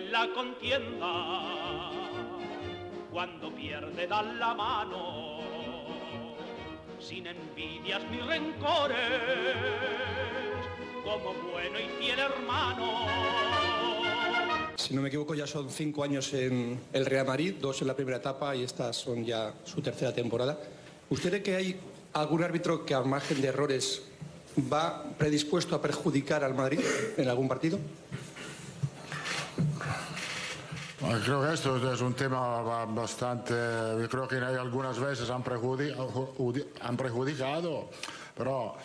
en la contienda, cuando pierde dan la mano, sin envidias ni rencores, como bueno y fiel hermano. Si no me equivoco, ya son 5 años en el Real Madrid, 2 en la primera etapa y estas son ya su tercera temporada. ¿Usted cree que hay algún árbitro que, al margen de errores, va predispuesto a perjudicar al Madrid en algún partido? Creo que esto es un tema bastante... Yo creo que algunas veces han perjudicado, pero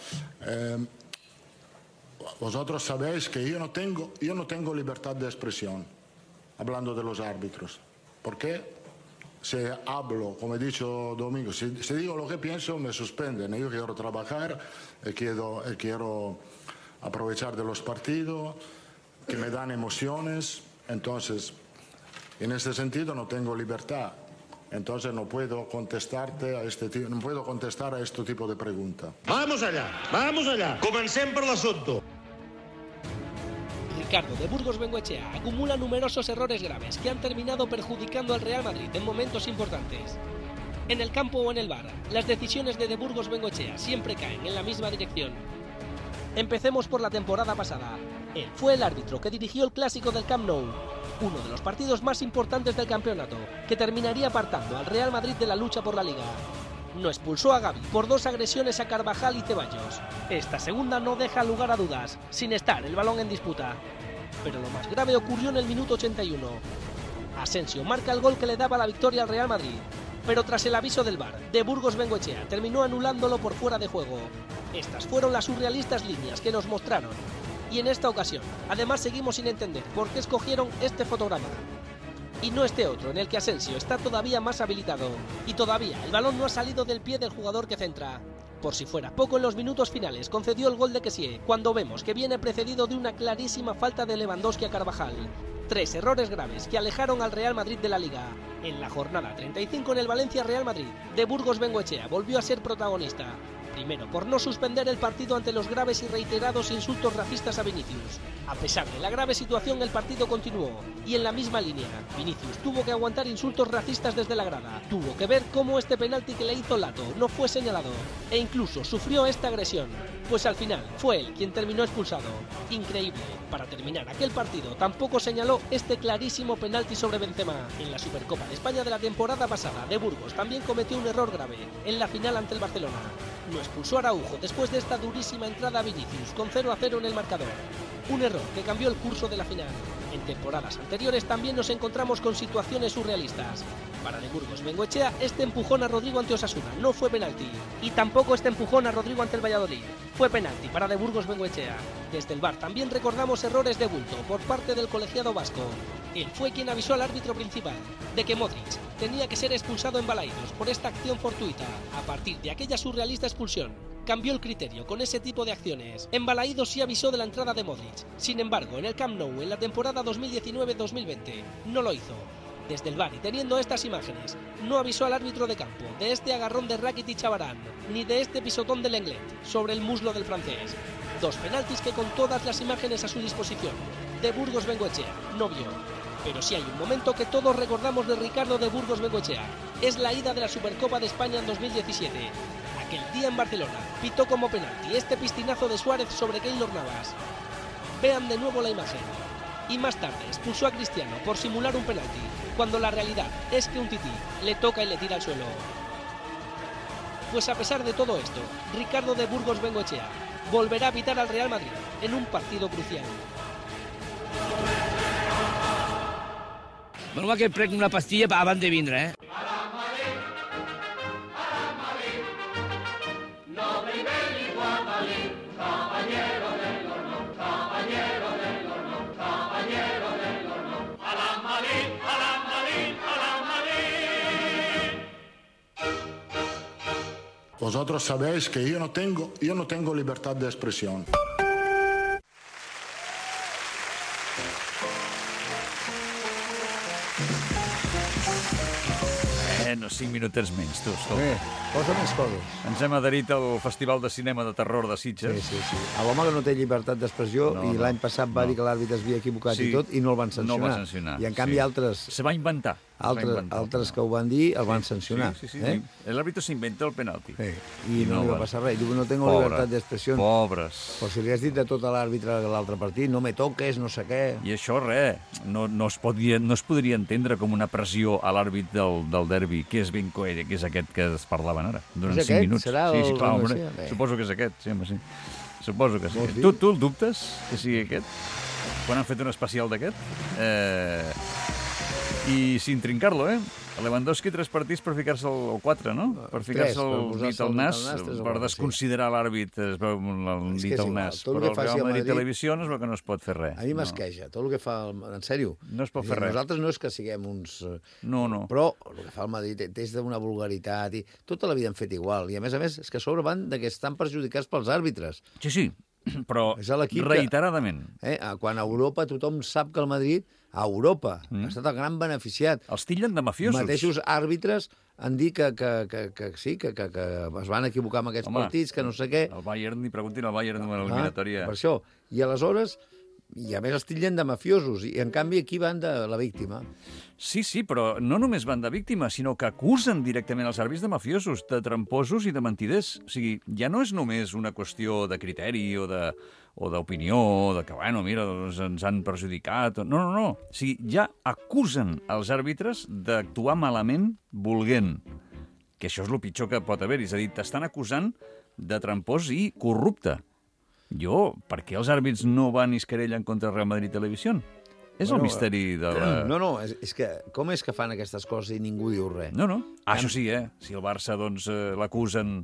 vosotros sabéis que yo no tengo libertad de expresión hablando de los árbitros. ¿Por qué? Si hablo, como he dicho Domingo, si digo lo que pienso, me suspenden. Yo quiero trabajar, quiero aprovechar de los partidos, que me dan emociones, entonces... En este sentido no tengo libertad, entonces no puedo contestarte a no puedo contestar a este tipo de preguntas. Vamos allá. Comencem per l'assumpte. Ricardo de Burgos Bengoechea acumula numerosos errores graves que han terminado perjudicando al Real Madrid en momentos importantes. En el campo o en el bar, las decisiones de Burgos Bengoechea siempre caen en la misma dirección. Empecemos por la temporada pasada. Él fue el árbitro que dirigió el clásico del Camp Nou, uno de los partidos más importantes del campeonato, que terminaría apartando al Real Madrid de la lucha por la Liga. No expulsó a Gavi por 2 agresiones a Carvajal y Ceballos. Esta segunda no deja lugar a dudas, sin estar el balón en disputa. Pero lo más grave ocurrió en el minuto 81. Asensio marca el gol que le daba la victoria al Real Madrid, pero tras el aviso del VAR, de Burgos Bengoechea terminó anulándolo por fuera de juego. Estas fueron las surrealistas líneas que nos mostraron. Y en esta ocasión, además seguimos sin entender por qué escogieron este fotograma. Y no este otro, en el que Asensio está todavía más habilitado. Y todavía el balón no ha salido del pie del jugador que centra. Por si fuera poco, en los minutos finales concedió el gol de Kessie, cuando vemos que viene precedido de una clarísima falta de Lewandowski a Carvajal. 3 errores graves que alejaron al Real Madrid de la Liga. En la jornada 35 en el Valencia-Real Madrid, de Burgos Bengoechea volvió a ser protagonista. Primero, por no suspender el partido ante los graves y reiterados insultos racistas a Vinicius. A pesar de la grave situación, el partido continuó. Y en la misma línea, Vinicius tuvo que aguantar insultos racistas desde la grada. Tuvo que ver cómo este penalti que le hizo Lato no fue señalado. E incluso sufrió esta agresión. Pues al final, fue él quien terminó expulsado. Increíble. Para terminar aquel partido, tampoco señaló este clarísimo penalti sobre Benzema. En la Supercopa de España de la temporada pasada, de Burgos también cometió un error grave. En la final ante el Barcelona. No expulsó a Araujo después de esta durísima entrada a Vinicius con 0-0 en el marcador. Un error que cambió el curso de la final. En temporadas anteriores también nos encontramos con situaciones surrealistas. Para de Burgos Bengoechea, este empujón a Rodrigo ante Osasuna no fue penalti. Y tampoco este empujón a Rodrigo ante el Valladolid. Fue penalti para de Burgos Bengoechea. Desde el VAR también recordamos errores de bulto por parte del colegiado vasco. Él fue quien avisó al árbitro principal de que Modric tenía que ser expulsado en Balaidos por esta acción fortuita. A partir de aquella surrealista expulsión, cambió el criterio con ese tipo de acciones. En Balaidos sí avisó de la entrada de Modric. Sin embargo, en el Camp Nou, en la temporada 2019-2020, no lo hizo. Desde el VAR y teniendo estas imágenes, no avisó al árbitro de campo de este agarrón de Rakitic a Varane, ni de este pisotón de Lenglet sobre el muslo del francés. 2 penaltis que con todas las imágenes a su disposición, de Burgos Bengoechea no vio. Pero sí hay un momento que todos recordamos de Ricardo de Burgos Bengoechea. Es la ida de la Supercopa de España en 2017. Aquel día en Barcelona pitó como penalti este pistinazo de Suárez sobre Keylor Navas. Vean de nuevo la imagen. Y más tarde expulsó a Cristiano por simular un penalti, cuando la realidad es que un tití le toca y le tira al suelo. Pues a pesar de todo esto, Ricardo de Burgos Bengoechea volverá a pitar al Real Madrid en un partido crucial. Bueno, que prenc una pastilla abans de vindre, eh? Vosotros sabéis que yo no tengo libertad de expresión. No, 5 minutets menys, tu, escolta. Posa més coses. Ens hem adherit al Festival de Cinema de Terror de Sitges. Sí. L'home que no té llibertat d'expressió l'any passat va dir que l'àrbitre es havia equivocat i tot i no el van sancionar. No el va sancionar. I en canvi altres... Se va inventar. Altres que ho van dir el van sancionar. Sí. El árbitro se inventó el penalti. I no li va passar res. Diu, no tengo libertad d'expressió. Pobres. Però si li has dit de tot a l'àrbitre de l'altre partit, no me toques, no sé què... I això, no es podria entendre com una pressió a l'àrbit del derbi, que és ben coherent, que és aquest que es parlaven ara, durant 5 minuts. Serà sí, clar, suposo que és aquest, sí. Suposo que sí. Tu el dubtes, que sigui aquest? Quan han fet un especial d'aquest? I sin trincar-lo, Lewandowski 3 partits per ficar-se el 4, no? Per ficar-se el dit al nas, per desconsiderar l'àrbit, es veu el dit al nas. Però el Real Madrid Televisió no es veu que no es pot fer res. A mi m'esqueja, tot el que fa... En sèrio. No es pot fer res. Nosaltres no és que siguem uns... No. Però el que fa el Madrid és d'una vulgaritat i tota la vida han fet igual. I a més, és que a sobre van que estan perjudicats pels àrbitres. Sí, però reiteradament. Quan a Europa tothom sap que el Madrid... A Europa ha estat el gran beneficiat. Els titllen de mafiosos. Mateixos àrbitres han dit que sí, que es van equivocar amb aquests partits, que no sé què. El Bayern, ni preguntin al Bayern en l'eliminatòria. Per això. I aleshores, i a més els titllen de mafiosos, i en canvi aquí van de la víctima. Sí, però no només van de víctima, sinó que acusen directament els àrbitres de mafiosos, de tramposos i de mentiders. O sigui, ja no és només una qüestió de criteri o d'opinió, de que, mira, ens han perjudicat... No. O sigui, ja acusen els àrbitres d'actuar malament volent. Que això és el pitjor que pot haver. És a dir, t'estan acusant de trampós i corrupte. Per què els àrbits no van i es querellen contra Real Madrid Televisió? És el misteri de la... No, és que com és que fan aquestes coses i ningú diu res? No. Això sí, si el Barça l'acusen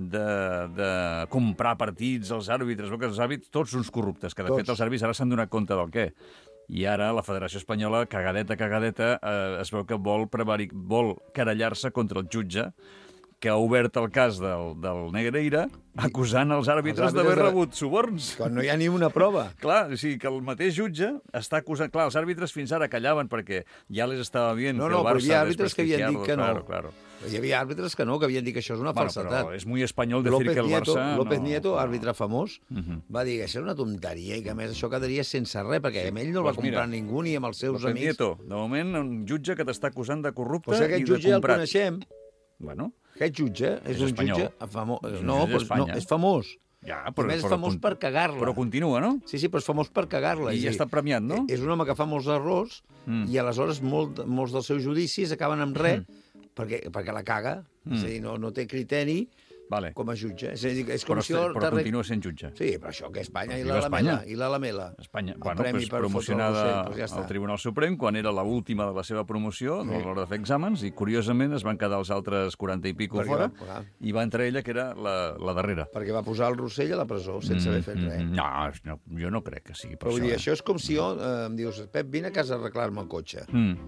de comprar partits als àrbitres, que els àrbitres, tots uns corruptes, que de fet els àrbitres ara s'han donat compte del què. I ara la Federació Espanyola, cagadeta, es veu que vol querellar-se contra el jutge que ha obert el cas del Negreira acusant els àrbitres d'haver rebut suborns. Quan no hi ha ni una prova. Clar, o sigui, que el mateix jutge està acusant... Clar, els àrbitres fins ara callaven perquè ja les estava bien que el Barça... No, però hi havia àrbitres que havien dit que no. Claro. Hi havia àrbitres que no, que havien dit que això és una falsetat. Però és muy espanyol decir que el Barça... López Nieto, àrbitre famós, va dir que això era una tonteria i que a més això quedaria sense res, perquè amb ell no el va comprar ningú ni amb els seus amics. López Nieto, de moment, un jutge que t'està acusant de corrupte i de comprat. Aquest jutge ja el coneixem. Bueno... Aquest jutge és un jutge famós. No, és famós. Ja, però, I més famós per cagar-la. Però continua, no? Sí, però és famós per cagar-la. I ja està premiat, no? És un home que fa molts errors i aleshores molts dels seus judicis acaben amb res perquè la caga. És a dir, no té criteri com a jutge. És a dir, és com si però continua sent jutge. Sí, però això que Espanya i la Lamela. Espanya. Bueno, promocionada al Tribunal Suprem quan era l'última de la seva promoció a l'hora de fer exàmens i, curiosament, es van quedar els altres 40 i pico fora i va entrar ella, que era la darrera. Perquè va posar el Rossell a la presó sense haver fet res. No, jo no crec que sigui per això. Però vull dir, això és com si em dius, Pep, vine a casa a arreglar-me el cotxe.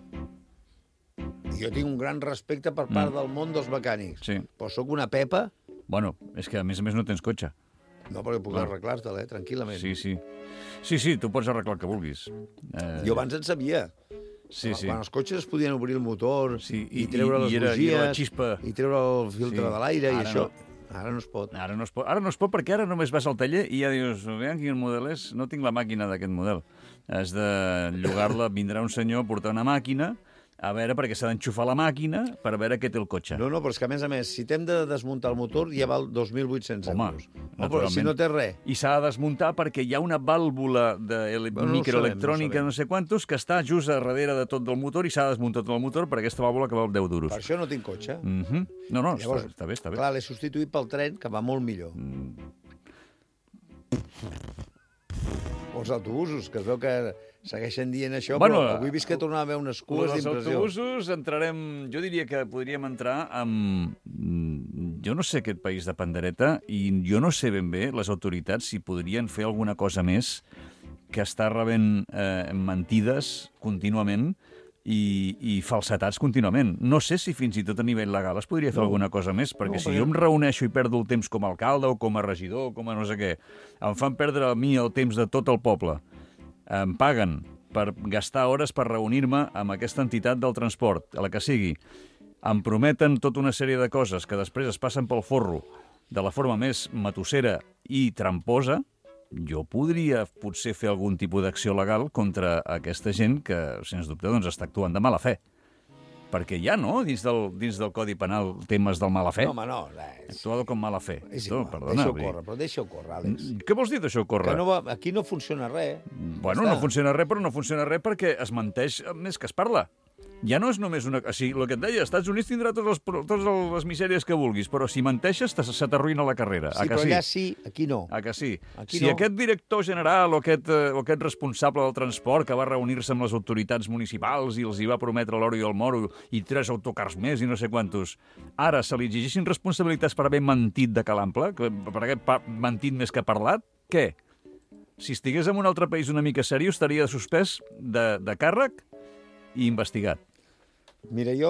Jo tinc un gran respecte per part del món dels mecànics. Però sóc una pepa. Bueno, és que a més no tens cotxe. No, perquè puc arreglar-te'l, tranquil·lament. Sí, tu pots arreglar el que vulguis. Jo abans en sabia. Quan els cotxes es podien obrir el motor i treure les bugies i treure el filtre de l'aire i això... Ara no es pot. Ara no es pot perquè ara només vas al taller i ja dius, veiem quin model és, no tinc la màquina d'aquest model. Has de llogar-la, vindrà un senyor a portar una màquina, a veure, perquè s'ha d'enxufar la màquina per veure què té el cotxe. No, però és que a més, si t'hem de desmuntar el motor ja val 2.800 euros. Però si no té res. I s'ha de desmuntar perquè hi ha una vàlvula de microelectrònica no sé quantos que està just a darrere de tot del motor i s'ha desmuntat el motor per aquesta vàlvula que val 10 duros. Per això no tinc cotxe. No, llavors, està bé. Clar, l'he substituït pel tren, que va molt millor. O els autobusos, que es veu que segueixen dient això, però avui he vist que tornava a haver unes cues d'impressió. Els autobusos entrarem... Jo diria que podríem entrar amb... Jo no sé aquest país de pandereta i jo no sé ben bé les autoritats si podrien fer alguna cosa més que està rebent mentides contínuament i falsetats contínuament. No sé si fins i tot a nivell legal es podria fer alguna cosa més, perquè si jo em reuneixo i perdo el temps com a alcalde o com a regidor o com a no sé què, em fan perdre a mi el temps de tot el poble, em paguen per gastar hores per reunir-me amb aquesta entitat del transport, a la que sigui, em prometen tota una sèrie de coses que després es passen pel forro de la forma més matossera i tramposa, jo podria potser fer algun tipus d'acció legal contra aquesta gent que, sens dubte, doncs, està actuant de mala fe. Perquè hi ha, no?, dins del Codi Penal temes del mala fe. No, home, no. Actuado com mala fe. És igual, deixa-ho córrer, Àlex. Què vols dir, deixa-ho córrer? Aquí no funciona res. Bueno, no funciona res, però no funciona res perquè es menteix més que es parla. Ja no és només una... O sigui, el que et deia, als Estats Units tindrà totes les misèries que vulguis, però si menteixes se t'arruïna la carrera. Sí, però allà sí, aquí no. A que sí? Si aquest director general o aquest responsable del transport que va reunir-se amb les autoritats municipals i els hi va prometre l'oro i el moro i 3 autocars més i no sé quantos, ara se li exigeixin responsabilitats per haver mentit de calample, per haver mentit més que parlat, què? Si estigués en un altre país una mica seriós, estaria suspès de càrrec i investigat. Mira, jo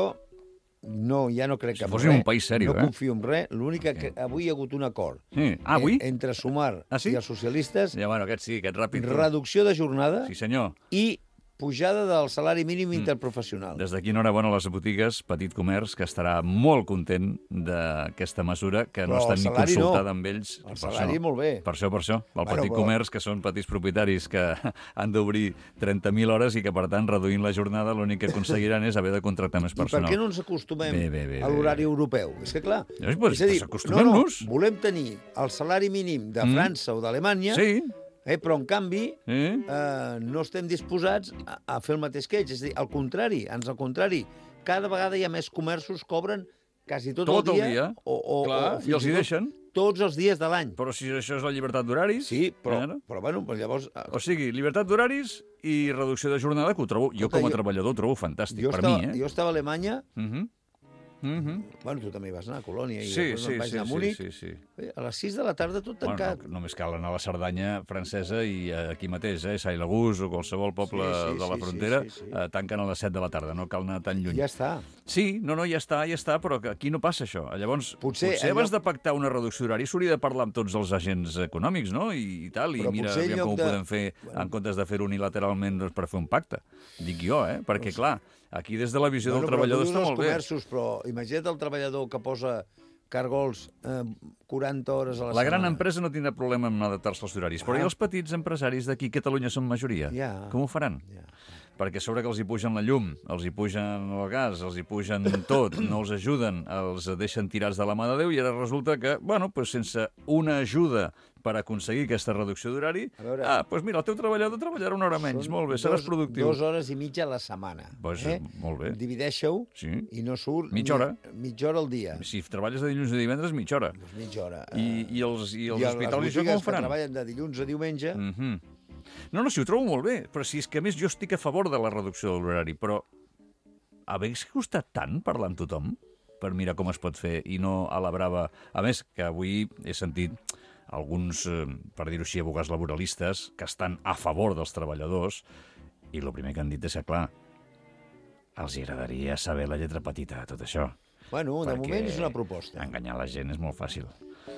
ja no crec que... Si fos un país seriós, no confio en res. L'únic que avui hi ha hagut un acord avui? entre Sumar i els socialistes. Ja, bueno, aquest ràpid. Reducció de jornada. Sí, senyor. I pujada del salari mínim interprofessional. Des d'aquí enhorabona a les botigues, petit comerç, que estarà molt content d'aquesta mesura, que no estan ni consultada amb ells. El salari molt bé. Per això. El petit comerç, que són petits propietaris que han d'obrir 30.000 hores i que, per tant, reduint la jornada, l'únic que aconseguiran és haver de contractar més personal. I per què no ens acostumem a l'horari europeu? És que, clar, acostumem-nos. Volem tenir el salari mínim de França o d'Alemanya, però, en canvi, no estem disposats a fer el mateix que ells. És a dir, al contrari, cada vegada hi ha més comerços que obren quasi tot el dia. I els hi deixen. Tots els dies de l'any. Però si això és la llibertat d'horaris... Sí, però bueno, llavors... O sigui, llibertat d'horaris i reducció de jornada, que ho trobo... Jo, com a treballador, ho trobo fantàstic, per mi, Jo estava a Alemanya... Bueno, tu també hi vas anar a Colònia i després vaig anar a Múnich. A les 6 de la tarda tot tancat. Només cal anar a la Cerdanya francesa i aquí mateix, Saint-Lagús o qualsevol poble de la frontera, tanquen a les 7 de la tarda, no cal anar tan lluny. Ja està. Sí, ja està, però aquí no passa això. Llavors, potser abans de pactar una reducció d'horari s'hauria de parlar amb tots els agents econòmics, no? I tal, i mira com ho podem fer en comptes de fer-ho unilateralment per fer un pacte. Dic jo, perquè clar, aquí des de la visió del treballador està molt bé. Però imagina't el treballador que posa cargols 40 hores a la setmana. La gran empresa no tindrà problema en adaptar-se als horaris, però i els petits empresaris d'aquí a Catalunya són majoria? Com ho faran? Perquè a sobre que els hi pugen la llum, els hi pugen el gas, els hi pugen tot, no els ajuden, els deixen tirats de la mà de Déu i ara resulta que, sense una ajuda per aconseguir aquesta reducció d'horari, doncs mira, el teu treballador treballarà una hora menys, molt bé, seràs productiu. 2 hores i mitja a la setmana. Molt bé. Divideixo i no surt... Mitja hora. Mitja hora al dia. Si treballes de dilluns a divendres, mitja hora. Mitja hora. I els hospitals això com ho faran? Que treballen de dilluns a diumenge... No, si ho trobo molt bé, però si és que a més jo estic a favor de la reducció de l'horari, però hagués costat tant parlar amb tothom per mirar com es pot fer i no a la brava... A més, que avui he sentit alguns, per dir-ho així, advocats laboralistes que estan a favor dels treballadors i el primer que han dit és que, clar, els agradaria saber la lletra petita de tot això. Bueno, de moment és una proposta. Enganyar la gent és molt fàcil.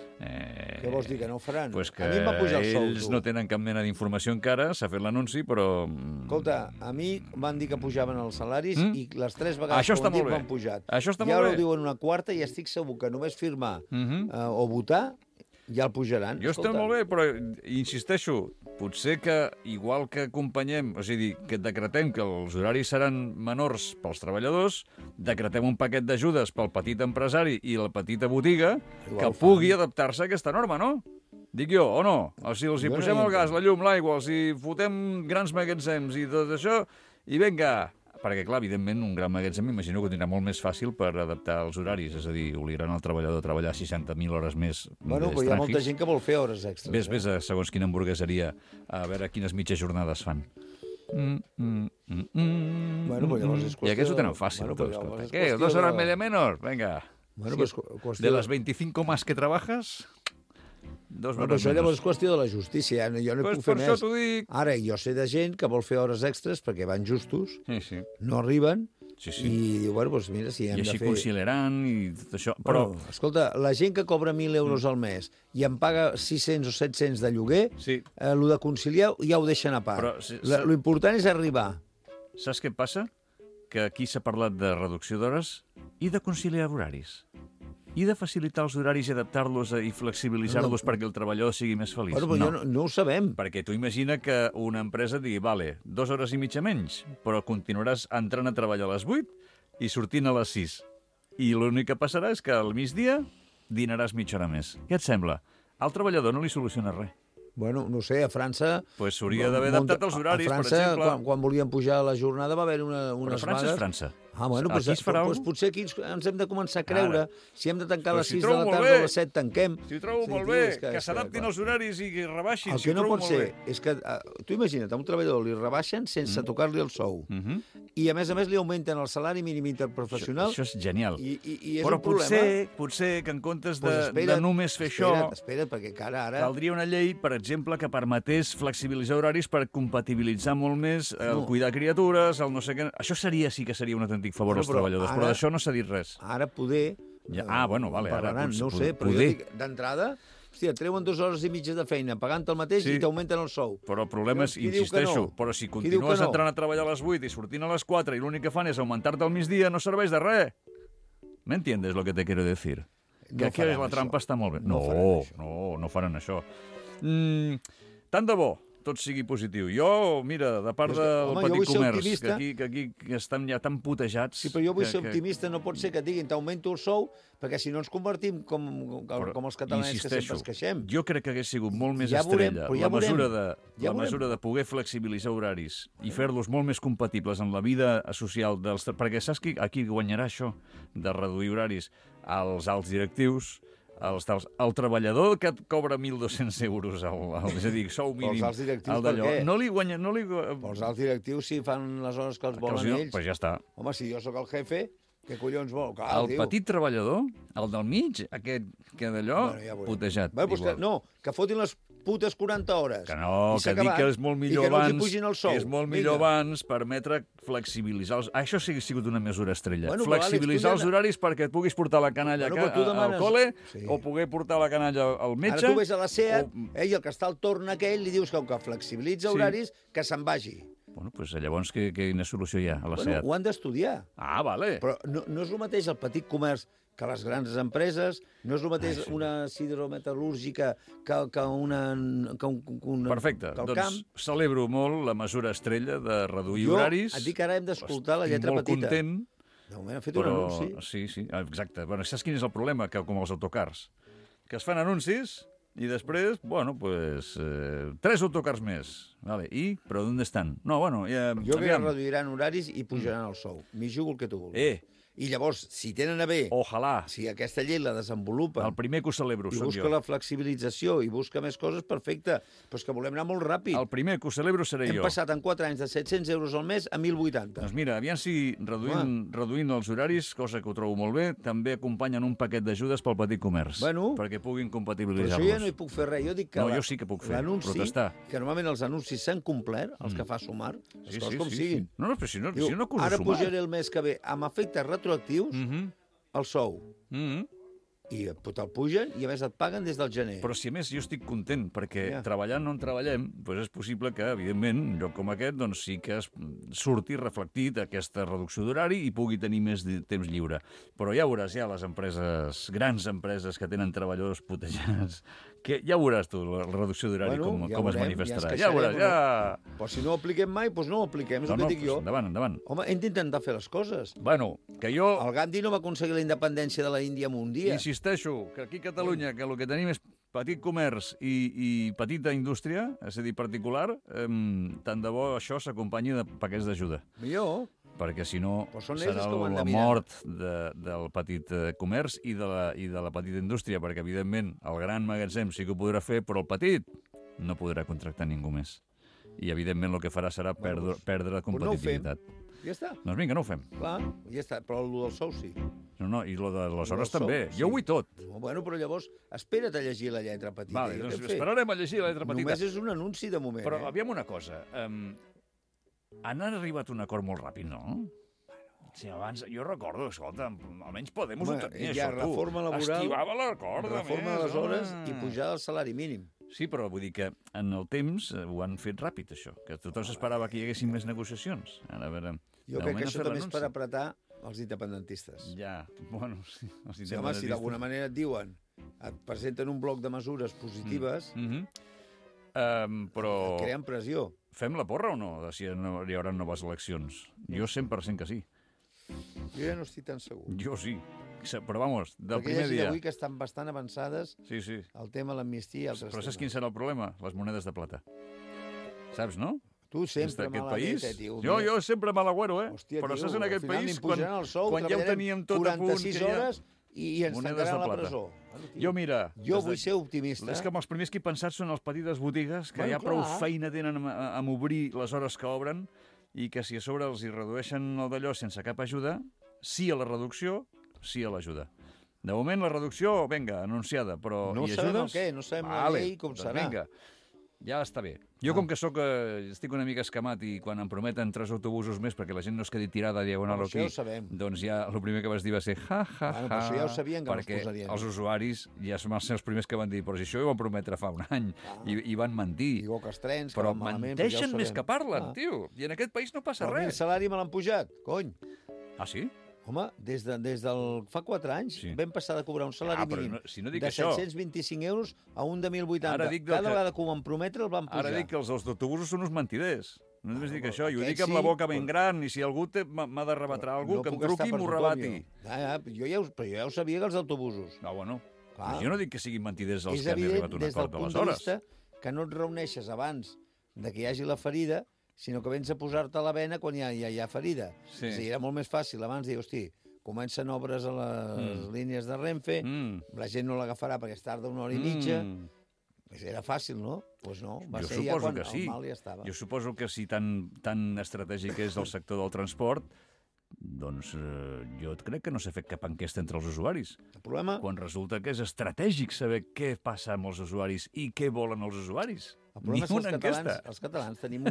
Què vols dir, que no ho faran? Pues que a mi em va pujar el sou, ells no tenen cap mena d'informació encara, s'ha fet l'anunci, però... Escolta, a mi van dir que pujaven els salaris i les 3 vegades que ho han dit m'han pujat. Això està molt bé. I ara ho diuen una quarta i estic segur que només firmar o votar ja el pujaran. Jo estic molt bé, però insisteixo, potser que, igual que acompanyem, o sigui, que decretem que els horaris seran menors pels treballadors, decretem un paquet d'ajudes pel petit empresari i la petita botiga que pugui adaptar-se a aquesta norma, no? Dic jo, o no? O sigui, els hi posem el gas, la llum, l'aigua, els hi fotem grans magatzems i tot això, i vinga... Perquè, clar, evidentment, un gran magatzem m'imagino que ho tindrà molt més fàcil per adaptar els horaris, és a dir, obligaran el treballador a treballar 60.000 hores més. Bueno, però hi ha molta gent que vol fer hores extres. Ves a segons quina hamburgueseria a veure quines mitges jornades fan. Bueno, pues llavors és qüestió... I aquests ho tenen fàcil, tots. Què, 2 hores media menys? Vinga. De les 25 más que trabajas... Però això llavors és qüestió de la justícia, jo no puc fer més. Ara, jo sé de gent que vol fer hores extres perquè van justos, no arriben, i diu, bueno, doncs mira, si hem de fer... I així conciliaran i tot això. Però, escolta, la gent que cobra 1.000 euros al mes i em paga 600 o 700 de lloguer, el de conciliar ja ho deixen a part. L'important és arribar. Saps què passa? Que aquí s'ha parlat de reducció d'hores I de conciliar horaris? I de facilitar els horaris i adaptar-los i flexibilitzar-los perquè el treballador sigui més feliç? Però no ho sabem. Perquè tu imagina que una empresa digui, vale, 2 hores i mitja menys, però continuaràs entrant a treballar a les 8 i sortint a les 6. I l'únic que passarà és que al migdia dinaràs mitja hora més. Què et sembla? Al treballador no li soluciona res. Bueno, no sé, a França... Pues s'hauria d'haver adaptat els horaris, per exemple. A França, quan volien pujar la jornada, va haver unes vagues... Però França és França. Bueno, aquí es farà doncs potser aquí ens hem de començar a creure. Si hem de tancar a les 6 de la tarda o a les 7, tanquem. Si ho trobo molt bé, que s'adaptin els horaris i que rebaixin. El que no pot ser és que... Tu imagina't, a un treballador li rebaixen sense tocar-li el sou. I, a més, li augmenten el salari mínim interprofessional. Això és genial. I és però un problema. potser que en comptes de només fer això... Espera't, perquè ara... Caldria una llei, per exemple, que permetés flexibilitzar horaris per compatibilitzar molt més el cuidar criatures, el no sé què... Això sí que seria un autèntic favor als treballadors, però d'això no s'ha dit res. Ara poder... Bueno, vale, ara... No ho sé, però jo dic, d'entrada... Hòstia, et treuen 2 hores i mitja de feina, pagant el mateix i t'augmenten el sou. Però el problema és, insisteixo, però si continues entrant a treballar a les 8 i sortint a les 4 i l'únic que fan és augmentar-te al migdia, no serveix de res. ¿Me entiendes lo que te quiero decir? Que aquí la trampa està molt bé. No faran això. Tant de bo tot sigui positiu. Jo, mira, de part del petit comerç, que aquí estan ja tan putejats... Sí, però jo vull ser optimista, no pot ser que et diguin t'augmento el sou, perquè si no ens convertim com els catalans que sempre es queixem. Jo crec que hagués sigut molt més estrella la mesura de poder flexibilitzar horaris i fer-los molt més compatibles amb la vida social dels... Perquè saps qui guanyarà això, de reduir horaris? Els alts directius, el treballador que et cobra 1.200 euros, és a dir, sou mínim. Els alts directius, per què? No li guanya... Els alts directius, si fan les hores que els volen ells... Doncs ja està. Home, si jo sóc el jefe, què collons vol? El petit treballador, el del mig, aquest que d'allò, putejat. No, que fotin les putes 40 hores. Que no, que dic que és molt millor abans... I que no els hi pugin el sou. És molt millor abans permetre flexibilitzar els... Això sí que ha sigut una mesura estrella. Flexibilitzar els horaris perquè et puguis portar la canalla al col·le o poder portar la canalla al metge... Ara tu ves a la SEAT i el que està al torn aquell li dius que flexibilitza horaris, que se'n vagi. Bueno, doncs llavors quina solució hi ha a la SEAT? Ho han d'estudiar. Ah, vale. Però no és el mateix el petit comerç que les grans empreses, no és el mateix una sidrometal·lúrgica que una... Perfecte, doncs celebro molt la mesura estrella de reduir horaris. Jo et dic que ara hem d'escoltar la lletra petita. Estic molt content. De moment ha fet un anunci. Sí, exacte. Bueno, saps quin és el problema? Que com els autocars, que es fan anuncis i després, 3 autocars més. Vale. Però on estan? No, bueno... Jo crec que reduiran horaris i pujaran el sou. M'hi jugo el que tu vulguis. I llavors, si tenen a bé... Ojalà. Si aquesta llei la desenvolupen... El primer que ho celebro soc jo. I busca la flexibilització i busca més coses, perfecte. Però és que volem anar molt ràpid. El primer que ho celebro seré jo. Hem passat en 4 anys de 700 euros al mes a 1.080. Doncs mira, aviam si reduint els horaris, cosa que ho trobo molt bé, també acompanyen un paquet d'ajudes pel petit comerç. Perquè puguin compatibilitzar-los. Però això ja no hi puc fer res. Jo dic que jo sí que puc fer, protestar. Que normalment els anuncis s'han complert, els que fa Sumar, les coses com siguin. No, però si no acuso Sumar. Ara pujaré el mes que ve amb efectes retroactius el sou. I te'l pugen i a més et paguen des del gener. Però si a més jo estic content, perquè treballant no en treballem, doncs és possible que, evidentment, un lloc com aquest doncs sí que surti reflectit aquesta reducció d'horari i pugui tenir més temps lliure. Però ja veuràs, les empreses, grans empreses que tenen treballadors putejats, que ja veuràs tu la reducció d'horari com es manifestarà. Ja veuràs, Però si no ho apliquem mai, doncs no ho apliquem, és el que dic jo. Endavant. Home, hem d'intentar fer les coses. Que jo... El Gandhi no va aconseguir la independència de la Índia en un dia. Insisteixo que aquí a Catalunya, que el que tenim és petit comerç i petita indústria, és a dir, particular, tant de bo això s'acompanyi de paquets d'ajuda. Millor. Perquè si no serà la mort del petit comerç i de la petita indústria, perquè evidentment el gran magatzem sí que ho podrà fer, però el petit no podrà contractar ningú més. I evidentment el que farà serà perdre competitivitat. Ja està. Doncs vinga, no ho fem. Clar, ja està, però el del sou sí. No, i el de les hores també. Jo ho vull tot. Bueno, però llavors espera't a llegir la lletra petita. Vale, doncs esperarem a llegir la lletra petita. Només és un anunci de moment. Però aviam una cosa. Han arribat a un acord molt ràpid, no? Sí, abans, jo recordo, escolta, almenys Podemos ho tenia, això, tu. Reforma laboral, estivava l'acord, reforma de les hores i pujada del salari mínim. Sí, però vull dir que en el temps ho han fet ràpid, això, que tothom s'esperava que hi haguessin més negociacions. Ara, a veure, jo crec que això també és per apretar Els independentistes. Ja, bueno, sí, els independentistes. Sí, home, si d'alguna manera et diuen, et presenten un bloc de mesures positives, però... creen pressió. Fem la porra o no, de si hi haurà noves eleccions? Jo 100% que sí. Jo ja no estic tan segur. Jo sí. Però, vamos, del perquè primer dia... avui que estan bastant avançades el tema de l'amnistia i altres temes. Però saps quin serà el problema? Les monedes de plata. Saps, no? Tu sempre malagueta, tio. Jo sempre malagüero, Hòstia, però tio, saps en aquest país, quan ja ho teníem tot a punt... 46 hores i ens tancaran a la presó. Jo, mira... Jo vull ser optimista. És que els primers que he pensat són les petites botigues, que ja prou feina tenen amb obrir les hores que obren, i que si a sobre els hi redueixen el d'allò sense cap ajuda, sí a la reducció, sí a l'ajuda. De moment, la reducció, vinga, anunciada, però... No sabem el què, no sabem la llei com serà. Vinga, ja està bé. Jo, com que estic una mica escamat i quan em prometen 3 autobusos més perquè la gent no es quedi tirada a diagonal aquí, doncs ja el primer que vas dir va ser Però això ja ho sabien que no es posarien. Perquè els usuaris ja són els primers que van dir però si això ho van prometre fa un any i van mentir. Digo que els trens, però menteixen més que parlen, tio. I en aquest país no passa res. Però el salari me l'han pujat, cony. Ah, sí? Home, des del fa 4 anys vam passar de cobrar un salari mínim de 725 euros a un de 1.080. Cada vegada que ho van prometre el van pujar. Ara dic que els autobusos són uns mentiders. No només dic això, i ho dic amb la boca ben gran, i si algú m'ha de rebatre alguna cosa, que em truqui i m'ho rebati. Però jo ja ho sabia, que els autobusos. Ah, bueno. Jo no dic que siguin mentiders els que han arribat a un acord aleshores. És evident, des del punt de vista que no et reuneixes abans de que hi hagi la ferida, sinó que vens a posar-te a la vena quan ja hi ha ferida. És a dir, era molt més fàcil abans dir, hosti, comencen obres a les línies de Renfe, la gent no l'agafarà perquè es tarda 1 hora i mitja. Era fàcil, no? Doncs no, va ser ja quan el mal ja estava. Jo suposo que si tan estratègic és el sector del transport, doncs jo crec que no s'ha fet cap enquesta entre els usuaris. El problema... Quan resulta que és estratègic saber què passa amb els usuaris i què volen els usuaris. El problema és que els catalans tenim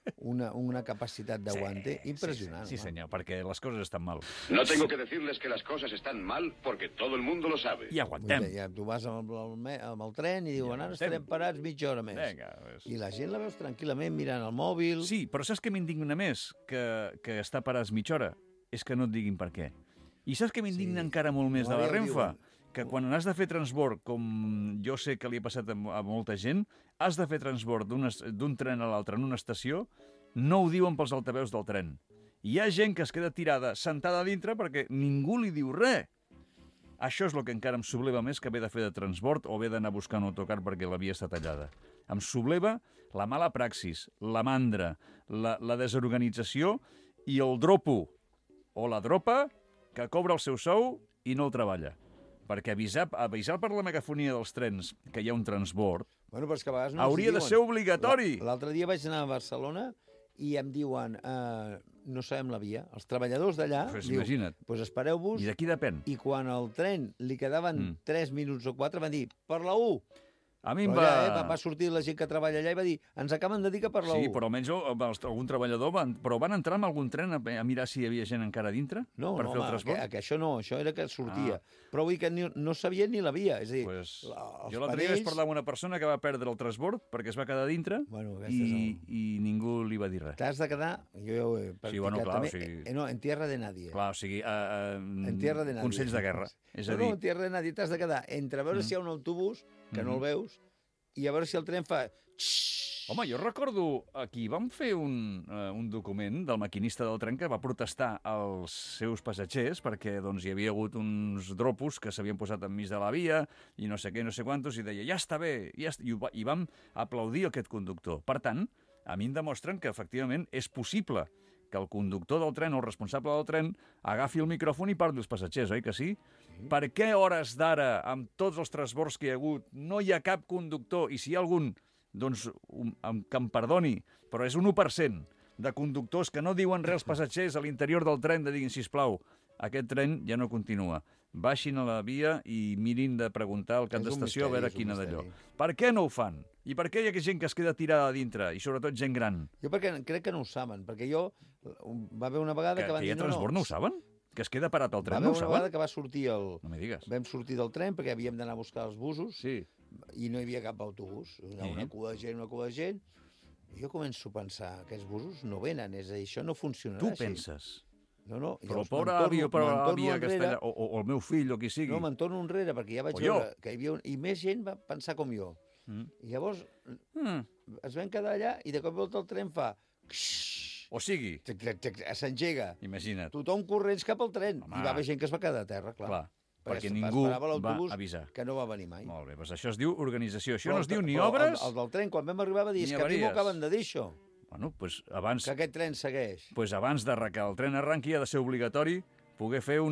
una capacitat d'aguante impressionant. Sí, senyor, perquè les coses estan mal. No tengo que decirles que las cosas están mal porque todo el mundo lo sabe. I aguantem. Tu vas amb el tren i diuen, ara estarem parats mitja hora més. I la gent la veus tranquil·lament mirant el mòbil. Sí, però saps què m'indigna més que estar parats mitja hora? És que no et diguin per què. I saps què m'indigna encara molt més de la Renfe? Que quan has de fer transbord, com jo sé que li ha passat a molta gent, has de fer transbord d'un tren a l'altre en una estació, no ho diuen pels altaveus del tren. Hi ha gent que es queda tirada, sentada a dintre, perquè ningú li diu res. Això és el que encara em subleva més que haver de fer de transbord o haver d'anar a buscar un autocar perquè la via està tallada. Em subleva la mala praxis, la mandra, la desorganització i el dropo, o la dropa, que cobra el seu sou i no el treballa. Perquè avisar per la megafonia dels trens que hi ha un transbord hauria de ser obligatori. L'altre dia vaig anar a Barcelona i em diuen, no sabem la via. Els treballadors d'allà diuen, doncs espereu-vos. I d'aquí depèn. I quan al tren li quedaven 3 minuts o 4, van dir, per la 1. A mi va sortir la gent que treballa allà i va dir, ens acaben de dir que per la 1. Sí, però almenys algun treballador però van entrar amb algun tren a mirar si hi havia gent encara dintre per fer el transport? Que això no, això era que sortia. Però vull dir que no sabien ni la via. És a dir, jo l'altre dia vaig parlar amb una persona que va perdre el transport perquè es va quedar dintre i ningú li va dir res. T'has de quedar, jo ja ho he practicat també, no, en tierra de nadie. Clar, o sigui, consells de guerra. No, en tierra de nadie, t'has de quedar entre veure si hi ha un autobús, que no el veus, i a veure si el tren fa... Home, jo recordo aquí vam fer un document del maquinista del tren que va protestar als seus passatgers perquè doncs, hi havia hagut uns dropos que s'havien posat enmig de la via i no sé què, no sé quantos, i deia, ja està bé, i vam aplaudir aquest conductor. Per tant, a mi em demostren que efectivament és possible que el conductor del tren o el responsable del tren agafi el micròfon i parli als passatgers, oi que sí? Per què a hores d'ara, amb tots els transbords que hi ha hagut, no hi ha cap conductor, i si hi ha algun, doncs que em perdoni, però és un 1% de conductors que no diuen res als passatgers a l'interior del tren de diguin, sisplau, aquest tren ja no continua. Baixin a la via i mirin de preguntar al cap d'estació a veure quina d'allò. Per què no ho fan? I per què hi ha gent que es queda tirada a dintre? I sobretot gent gran. Jo crec que no ho saben, perquè va haver una vegada que van dir... Que hi ha transport, no ho saben? Que es queda parat al tren, no ho saben? Va haver una vegada que va sortir No m'hi digues. Vam sortir del tren perquè havíem d'anar a buscar els busos i no hi havia cap autobús. Una cua de gent, I jo començo a pensar, aquests busos no venen, és a dir, això no funcionarà així. Tu penses? No. Però el pobre avi o àvia Castellà, o el meu fill, o qui sigui. No, me'n torno enrere, perquè ja vaig veure que hi havia... I més gent va pensar com jo. I llavors es van quedar allà i de cop i volta el tren fa... O sigui... S'engega. Imagina't. Tothom corrents cap al tren. I va haver gent que es va quedar a terra, clar. Perquè ningú va avisar. Que no va venir mai. Molt bé, doncs això es diu organització. Això no es diu ni obres... El del tren, quan vam arribar, va dir, és que a mi m'ho acaben de dir, això. Bueno, doncs abans... Que aquest tren segueix. Doncs abans que el tren arranqui ha de ser obligatori poder fer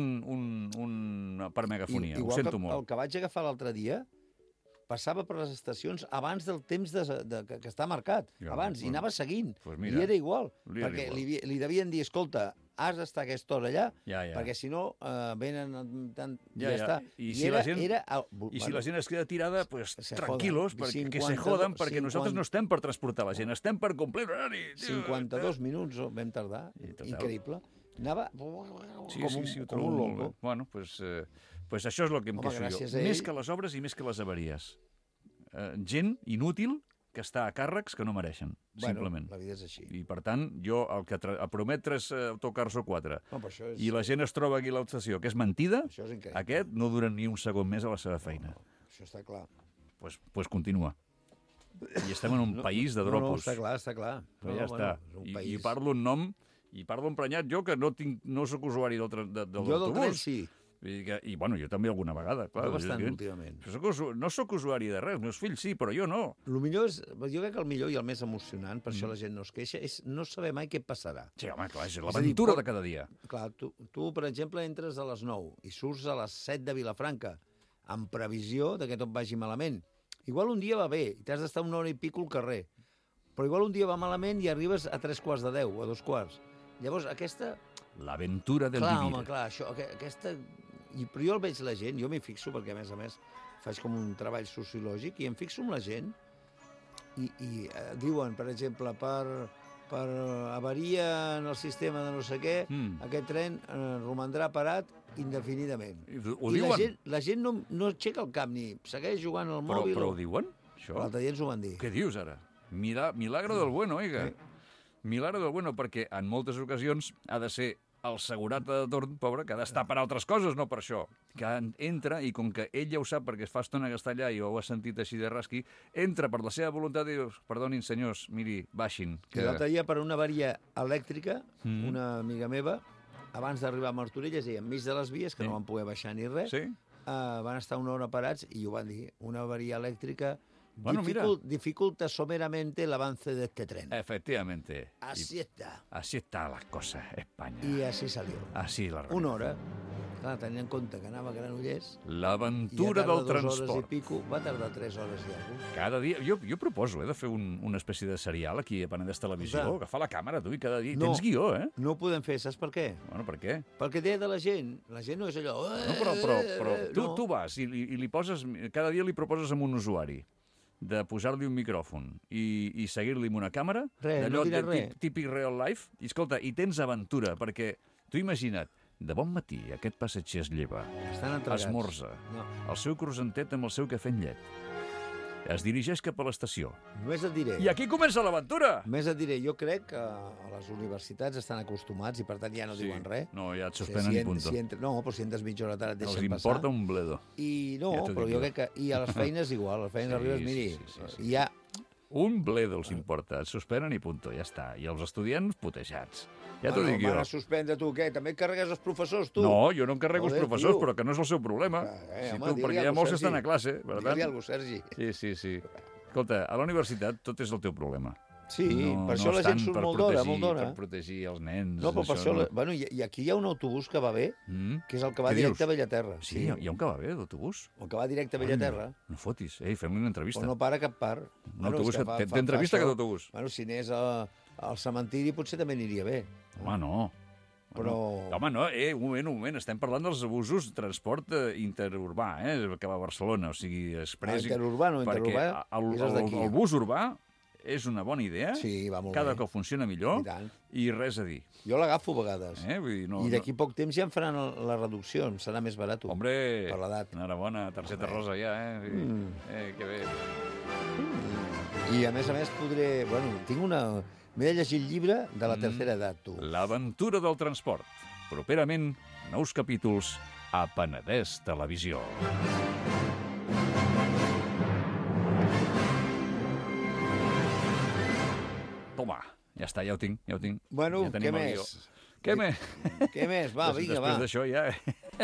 un per megafonia. Ho sento molt. El que vaig agafar l'altre dia passava per les estacions abans del temps que està marcat. Abans, i anava seguint. I era igual. Perquè li devien dir, escolta, has d'estar aquesta hora allà, perquè si no venen... Ja està. I si la gent es queda tirada, tranquilos, que se joden, perquè nosaltres no estem per transportar la gent, estem per complir l'horari. 52 minuts vam tardar, increïble. Anava com un loco. Bueno, doncs això és el que em queixo jo. Més que les obres i més que les avaries. Gent inútil que està a càrrecs que no mereixen, simplement. La vida és així. I, per tant, jo el que promet 3 autocars o 4 i la gent es troba aquí a l'estació, que és mentida, aquest no dura ni un segon més a la seva feina. Això està clar. Doncs continua. I estem en un país de dropos. No, està clar. Però ja està. I parlo en nom, i parlo emprenyat jo, que no soc usuari de l'autobús. Jo del tren sí. I, bueno, jo també alguna vegada. Clar, jo bastant, últimament. No sóc usuari de res, els meus fills sí, però jo no. Jo crec que el millor i el més emocionant, per això la gent no es queixa, és no saber mai què passarà. Sí, home, clar, és l'aventura de cada dia. Clar, tu, per exemple, entres a les 9 i surts a les 7 de Vilafranca, amb previsió de que tot vagi malament. Igual un dia va bé, i t'has d'estar una hora i pico al carrer, però igual un dia va malament i arribes a 3:45, o a 2:15. Llavors, aquesta... L'aventura del vivir. Clar, home, clar, això, aquesta... Però jo el veig la gent, jo m'hi fixo, perquè a més faig com un treball sociològic, i em fixo amb la gent, i diuen, per exemple, per avaria en el sistema de no sé què, aquest tren romandrà parat indefinidament. Ho diuen? La gent no aixeca el cap ni segueix jugant al mòbil. Però ho diuen, això? L'altre dia ens ho van dir. Què dius, ara? Milagro del bueno, oiga. Milagro del bueno, perquè en moltes ocasions ha de ser el segurat de torn, pobre, que ha d'estar per altres coses, no per això. Que entra, i com que ell ja ho sap, perquè fa estona que està allà i ho ha sentit així de rasqui, entra per la seva voluntat i diu, perdonin, senyors, miri, baixin. L'altre dia, per una avaria elèctrica, una amiga meva, abans d'arribar a Martorelles, i enmig de les vies, que no van poder baixar ni res, van estar una hora parats i ho van dir, una avaria elèctrica dificulta someramente el avance de este tren. Efectivamente. Así está. Así está la cosa, España. Y así salió. Así la realidad. Una hora. Clar, tenint en compte que anava a Granollers... L'aventura del transport. 2 hores i pico, va tardar 3 hores i alguna cosa. Cada dia... Jo proposo, de fer una espècie de serial aquí a Penedès Televisió, agafar la càmera, tu, i cada dia... Tens guió, No ho podem fer, saps per què? Bueno, per què? Perquè té de la gent no és allò... No, però tu vas i li poses... Cada dia li proposes a un usuari de posar-li un micròfon i seguir-li amb una càmera, no dirà res. Típic real life, i escolta, i tens aventura, perquè tu imagina't, de bon matí aquest passatger es lleva, esmorza, el seu croissantet amb el seu cafè amb llet, es dirigeix cap a l'estació. Només et diré. I aquí comença l'aventura! Només et diré, jo crec que a les universitats estan acostumats i per tant ja no diuen res. No, ja et suspenen i punto. No, però si entres mitja hora tard et deixen passar. Els importa un bledo. No, però jo crec que... I a les feines igual, a les feines arribes, miri, hi ha... Un bledo els importa, et suspenen i punto, ja està. I els estudiants, putejats. Ja t'ho dic jo. Van a suspendre tu, què? També et carregues els professors, tu? No, jo no em carrego els professors, però que no és el seu problema. Perquè hi ha molts que estan a classe. Digue-li alguna cosa, Sergi. Sí. Escolta, a la universitat tot és el teu problema. Sí, per això la gent surt molt d'hora, molt d'hora. Per protegir els nens. No, però per això... Bueno, i aquí hi ha un autobús que va bé, que és el que va directe a Bellaterra. Sí, hi ha un que va bé, d'autobús? El que va directe a Bellaterra. No fotis, fem-li una entrevista. Però no para cap part. Un autobús que té entrevista aquest autobús. Bueno, si anés al cementiri potser també aniria bé. Home, no. Però... Home, no, un moment, estem parlant dels abusos de transport interurbà, que va a Barcelona, o sigui, express... Interurbà, no, interurbà, és d'aquí. El bus urbà és una bona idea, cada cop funciona millor, i res a dir. Jo l'agafo a vegades, i d'aquí poc temps ja em faran la reducció, em serà més barat. Hombre, per l'edat. Enhorabona, targeta rosa ja, que bé. I a més podré... Bueno, tinc una... M'he de llegir el llibre de la tercera edat, tu. L'aventura del transport. Properament, nous capítols a Penedès Televisió. Toma, ja està, ja ho tinc. Bueno, ja què més? Què més? Què més? Va, vinga, va. Després d'això ja...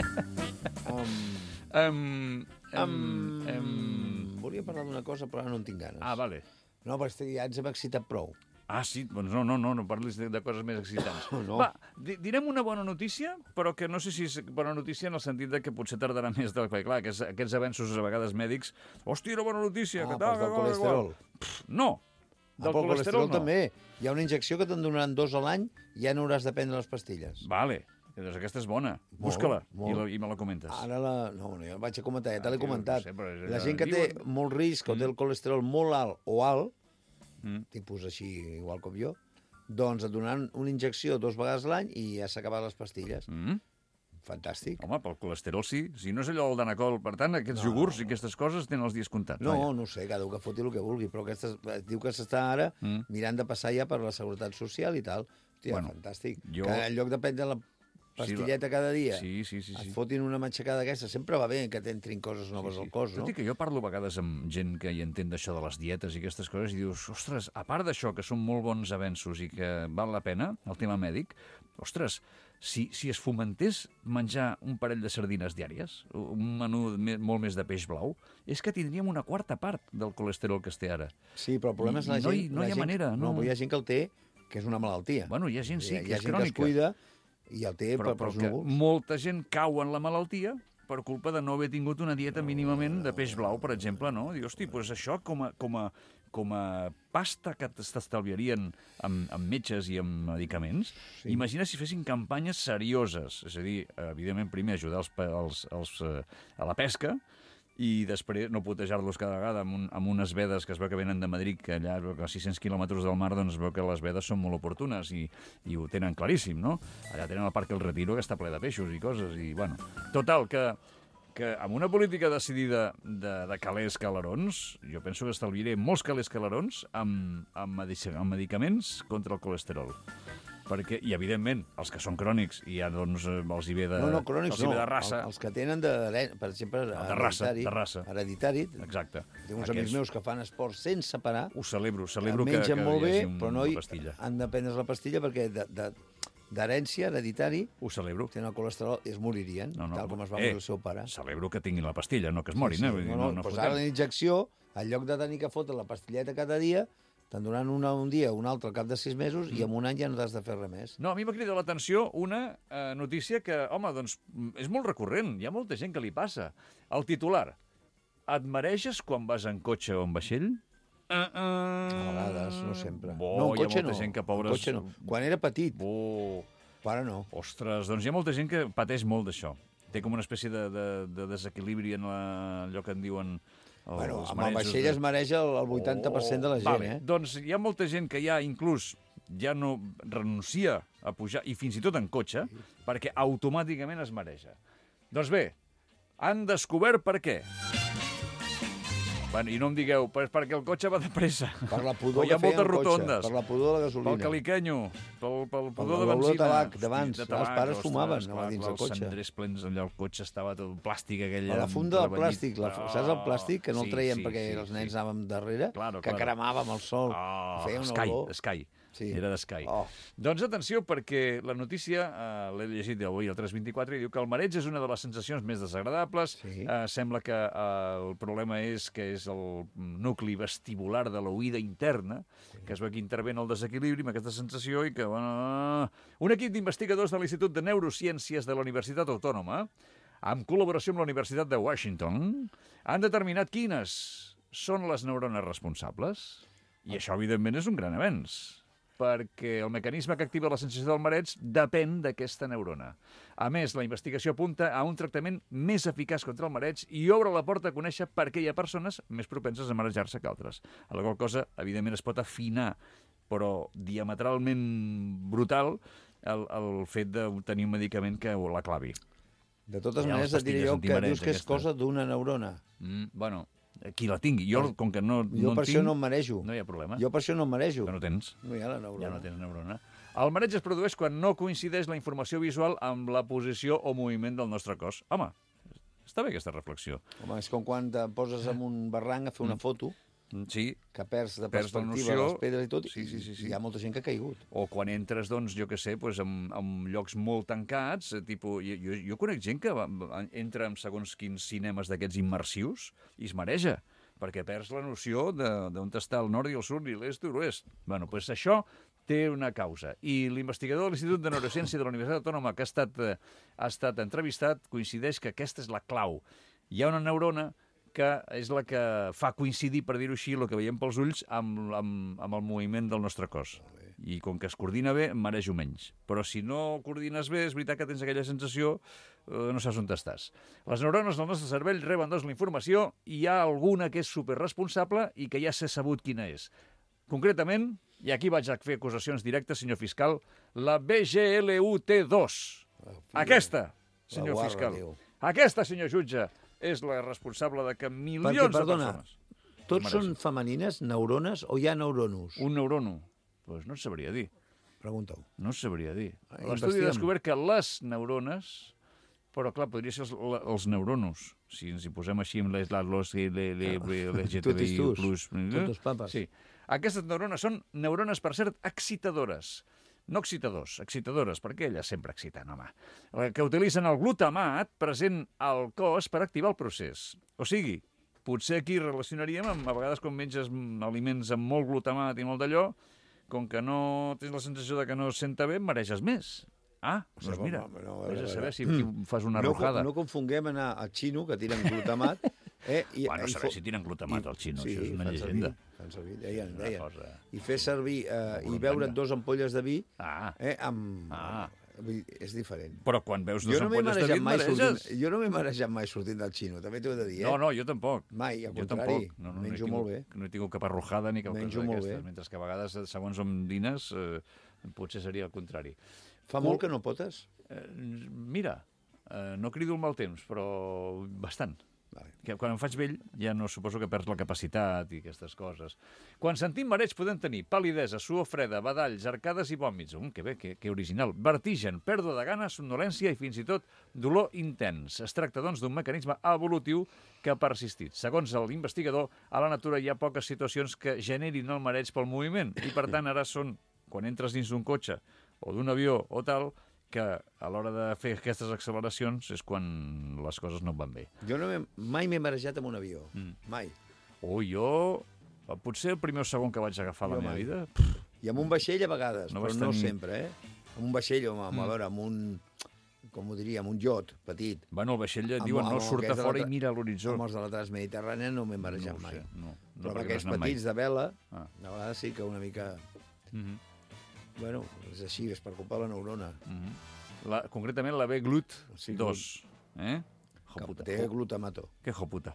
Volia parlar d'una cosa, però ara no en tinc ganes. Ah, vale. No, perquè ja ens hem excitat prou. Ah, sí? Doncs no parlis de coses més excitants. No. Va, direm una bona notícia, però que no sé si és bona notícia en el sentit de que potser tardarà més perquè, clar, aquests avenços a vegades mèdics... Hòstia, una bona notícia! Ah, doncs del colesterol. No! Del colesterol no. També. Hi ha una injecció que te'n donaran 2 a l'any i ja no hauràs de prendre les pastilles. Vale. Doncs aquesta és bona. Busca-la i me la comentes. Ara no, jo la vaig a comentar, ja te l'he comentat. No sé, però la gent que té molt risc o té el colesterol molt alt o alt, tipus així, igual com jo, doncs et donaran una injecció 2 vegades a l'any i ja s'ha acabat les pastilles. Fantàstic. Home, pel colesterol sí. Si no és allò del Danacol, per tant, aquests iogurts i aquestes coses tenen els dies comptats. No sé, cada un que foti el que vulgui, però diu que s'està ara mirant de passar ja per la Seguretat Social i tal. Hòstia, fantàstic. Que en lloc de prendre la pastilleta cada dia, et fotin una matxacada d'aquesta. Sempre va bé que t'entrin coses noves al cos, no? Tot i que jo parlo a vegades amb gent que hi entén d'això de les dietes i aquestes coses i dius, ostres, a part d'això, que són molt bons avenços i que val la pena, el tema mèdic, ostres, si es fomentés menjar un parell de sardines diàries, un menú molt més de peix blau, és que tindríem una quarta part del colesterol que es té ara. Sí, però el problema és la gent... No hi ha manera. No, però hi ha gent que el té, que és una malaltia. Bueno, hi ha gent, sí, que és crònica. Hi ha gent que es cuida i el té pels núvols. Molta gent cau en la malaltia per culpa de no haver tingut una dieta mínimament de peix blau, per exemple, no? Diu, hosti, doncs això com a pasta que t'estalviarien amb metges i amb medicaments, imagina si fessin campanyes serioses. És a dir, evidentment, primer ajudar a la pesca i després no putejar-los cada vegada amb unes vedes que es veu que venen de Madrid, que allà a 600 quilòmetres del mar doncs es veu que les vedes són molt oportunes i ho tenen claríssim, no? Allà tenen el Parc El Retiro, que està ple de peixos i coses, i bueno... Total, que amb una política decidida de calés calarons, jo penso que estalviaré molts calés calarons amb medicaments contra el colesterol. I, evidentment, els que són crònics i ja doncs, els hi ve de, crònics de raça. Els que tenen, per exemple, hereditari. Exacte. Té uns amics meus que fan esport sense parar. Ho celebro que mengen molt bé, però no han de prendre's la pastilla perquè d'herència, hereditari, ho celebro. Tenen el colesterol i es moririen, tal com es va morir el seu pare. Celebro que tinguin la pastilla, no que es morin. Doncs ara la injecció, en lloc de tenir que fotre la pastilleta cada dia, te'n donaran un dia, un altre al cap de 6 mesos i en un any ja no t'has de fer res més. No, a mi m'ha cridat l'atenció una notícia que, home, doncs, és molt recurrent. Hi ha molta gent que li passa. El titular. Et mareixes quan vas en cotxe o en vaixell? A vegades, no sempre. No, en cotxe no. Gent que, pobres... En cotxe no. Quan era petit. Ara no. Ostres, doncs hi ha molta gent que pateix molt d'això. Té com una espècie de desequilibri en allò que en diuen... Bueno, amb el vaixell es mereix el 80% de la gent, Doncs hi ha molta gent que ja inclús ja no renuncia a pujar, i fins i tot en cotxe, perquè automàticament es mareja. Doncs bé, han descobert per què. Bueno, i no em digueu, perquè el cotxe va de pressa. Per la pudor que feia el cotxe, per la pudor de la gasolina. Pel caliquenyo, pel pudor de benzina. L'olor de tabac d'abans, els pares fumaven dins del cotxe. Els cendrers plens, allà el cotxe estava tot plàstic aquell... A la funda del plàstic, saps el plàstic? Que no el traiem perquè els nens anàvem darrere, que cremàvem el sol, feia una olor... Sky. Era d'Sky. Doncs atenció, perquè la notícia, l'he llegit avui al 324, i diu que el mareig és una de les sensacions més desagradables. Sembla que el problema és que és el nucli vestibular de l'oïda interna, que es veu que intervé en el desequilibri amb aquesta sensació i que... Un equip d'investigadors de l'Institut de Neurociències de la Universitat Autònoma, en col·laboració amb la Universitat de Washington, han determinat quines són les neurones responsables. I això, evidentment, és un gran avenç, perquè el mecanisme que activa la sensació del mareig depèn d'aquesta neurona. A més, la investigació apunta a un tractament més eficaç contra el mareig i obre la porta a conèixer per què hi ha persones més propenses a marejar-se que altres. A la qual cosa, evidentment, es pot afinar, però diametralment brutal, el fet de tenir un medicament que la clavi. De totes maneres, et diré jo que dius que és cosa d'una neurona. Bueno... Qui la tingui. Jo, com que no per això no em marejo. No hi ha problema. Jo per això no em marejo. Que no tens. No hi ha la neurona. Ja no tens neurona. El mareig es produeix quan no coincideix la informació visual amb la posició o moviment del nostre cos. Home, està bé aquesta reflexió. Home, és com quan te poses en un barranc a fer una foto, sí, que perds de perds la perspectiva noció, les pedres i tot, sí. i hi ha molta gent que ha caigut. O quan entres, doncs, jo què sé, doncs, en llocs molt tancats, tipus, jo conec gent que entra en segons quins cinemes d'aquests immersius i es mareja, perquè perds la noció d'on està el nord i el sud i l'est i l'oest. Bueno, doncs això té una causa. I l'investigador de l'Institut de Neurociència de la Universitat Autònoma que ha estat entrevistat coincideix que aquesta és la clau. Hi ha una neurona que és la que fa coincidir, per dir-ho així, el que veiem pels ulls amb el moviment del nostre cos. I com que es coordina bé, em marejo menys. Però si no coordines bé, és veritat que tens aquella sensació, no saps on estàs. Les neurones del nostre cervell reben doncs la informació i hi ha alguna que és superresponsable i que ja s'ha sabut quina és. Concretament, i aquí vaig a fer acusacions directes, senyor fiscal, la BGLUT2. Aquesta, senyor fiscal. Aquesta, senyor jutge, és la responsable de que milions de persones... Tots són femenines, neurones, o hi ha neuronos? Un neurono? Doncs no et sabria dir. Pregunta-ho. No et sabria dir. L'estudi ha descobert que les neurones... Però, clar, podria ser els neuronos. Si ens hi posem així amb los LGTBI+. Totes papes. Sí. Aquestes neurones són neurones, per cert, excitadores. No excitadors, excitadores, perquè elles sempre exciten, home. Que utilitzen el glutamat present al cos per activar el procés. O sigui, potser aquí relacionaríem amb, a vegades, quan menges aliments amb molt glutamat i molt d'allò, com que no tens la sensació de que no es senta bé, mareges més. Ah, doncs mira, vés a saber si fas una arrojada. No confonguem anar al xino, que tiren glutamat. Bueno, saber si tiren glutamat al xino, això és una llegenda. Fan servir, deien. I fer servir i beure 2 ampolles de vi és diferent. Però quan veus 2 ampolles de vi, mareges? Jo no m'he marejat mai sortint del xino, també t'ho he de dir, No, jo tampoc. Mai, al contrari, menjo molt bé. No he tingut cap arrojada ni cap cosa d'aquestes, mentre que a vegades, segons on dines, potser seria el contrari. Fa molt que no potes? Mira, no crido el mal temps, però bastant. Que quan em faig vell ja no suposo que perds la capacitat i aquestes coses. Quan sentim mareig podem tenir pal·lidesa, suor freda, badalls, arcades i vòmits. Que bé, que original. Vertigen, pèrdua de gana, somnolència i fins i tot dolor intens. Es tracta, doncs, d'un mecanisme evolutiu que ha persistit. Segons l'investigador, a la natura hi ha poques situacions que generin el mareig pel moviment i, per tant, ara són, quan entres dins d'un cotxe o d'un avió o tal, que a l'hora de fer aquestes acceleracions és quan les coses no van bé. Jo mai m'he marejat amb un avió. Mai. Jo... Potser el primer o segon que vaig agafar la meva vida... I amb un vaixell a vegades, però no sempre, Amb un vaixell, a veure, amb un... Com ho diria, amb un iot petit. Bueno, el vaixell diuen no surt a fora i mira a l'horitzó. Amb els de la Transmediterrània no m'he marejat mai. Però amb aquests petits de vela, a vegades sí que una mica... Bueno, és així, és per culpar la neurona. Concretament la B-GLUT2. Que té glutamato. Que joputa.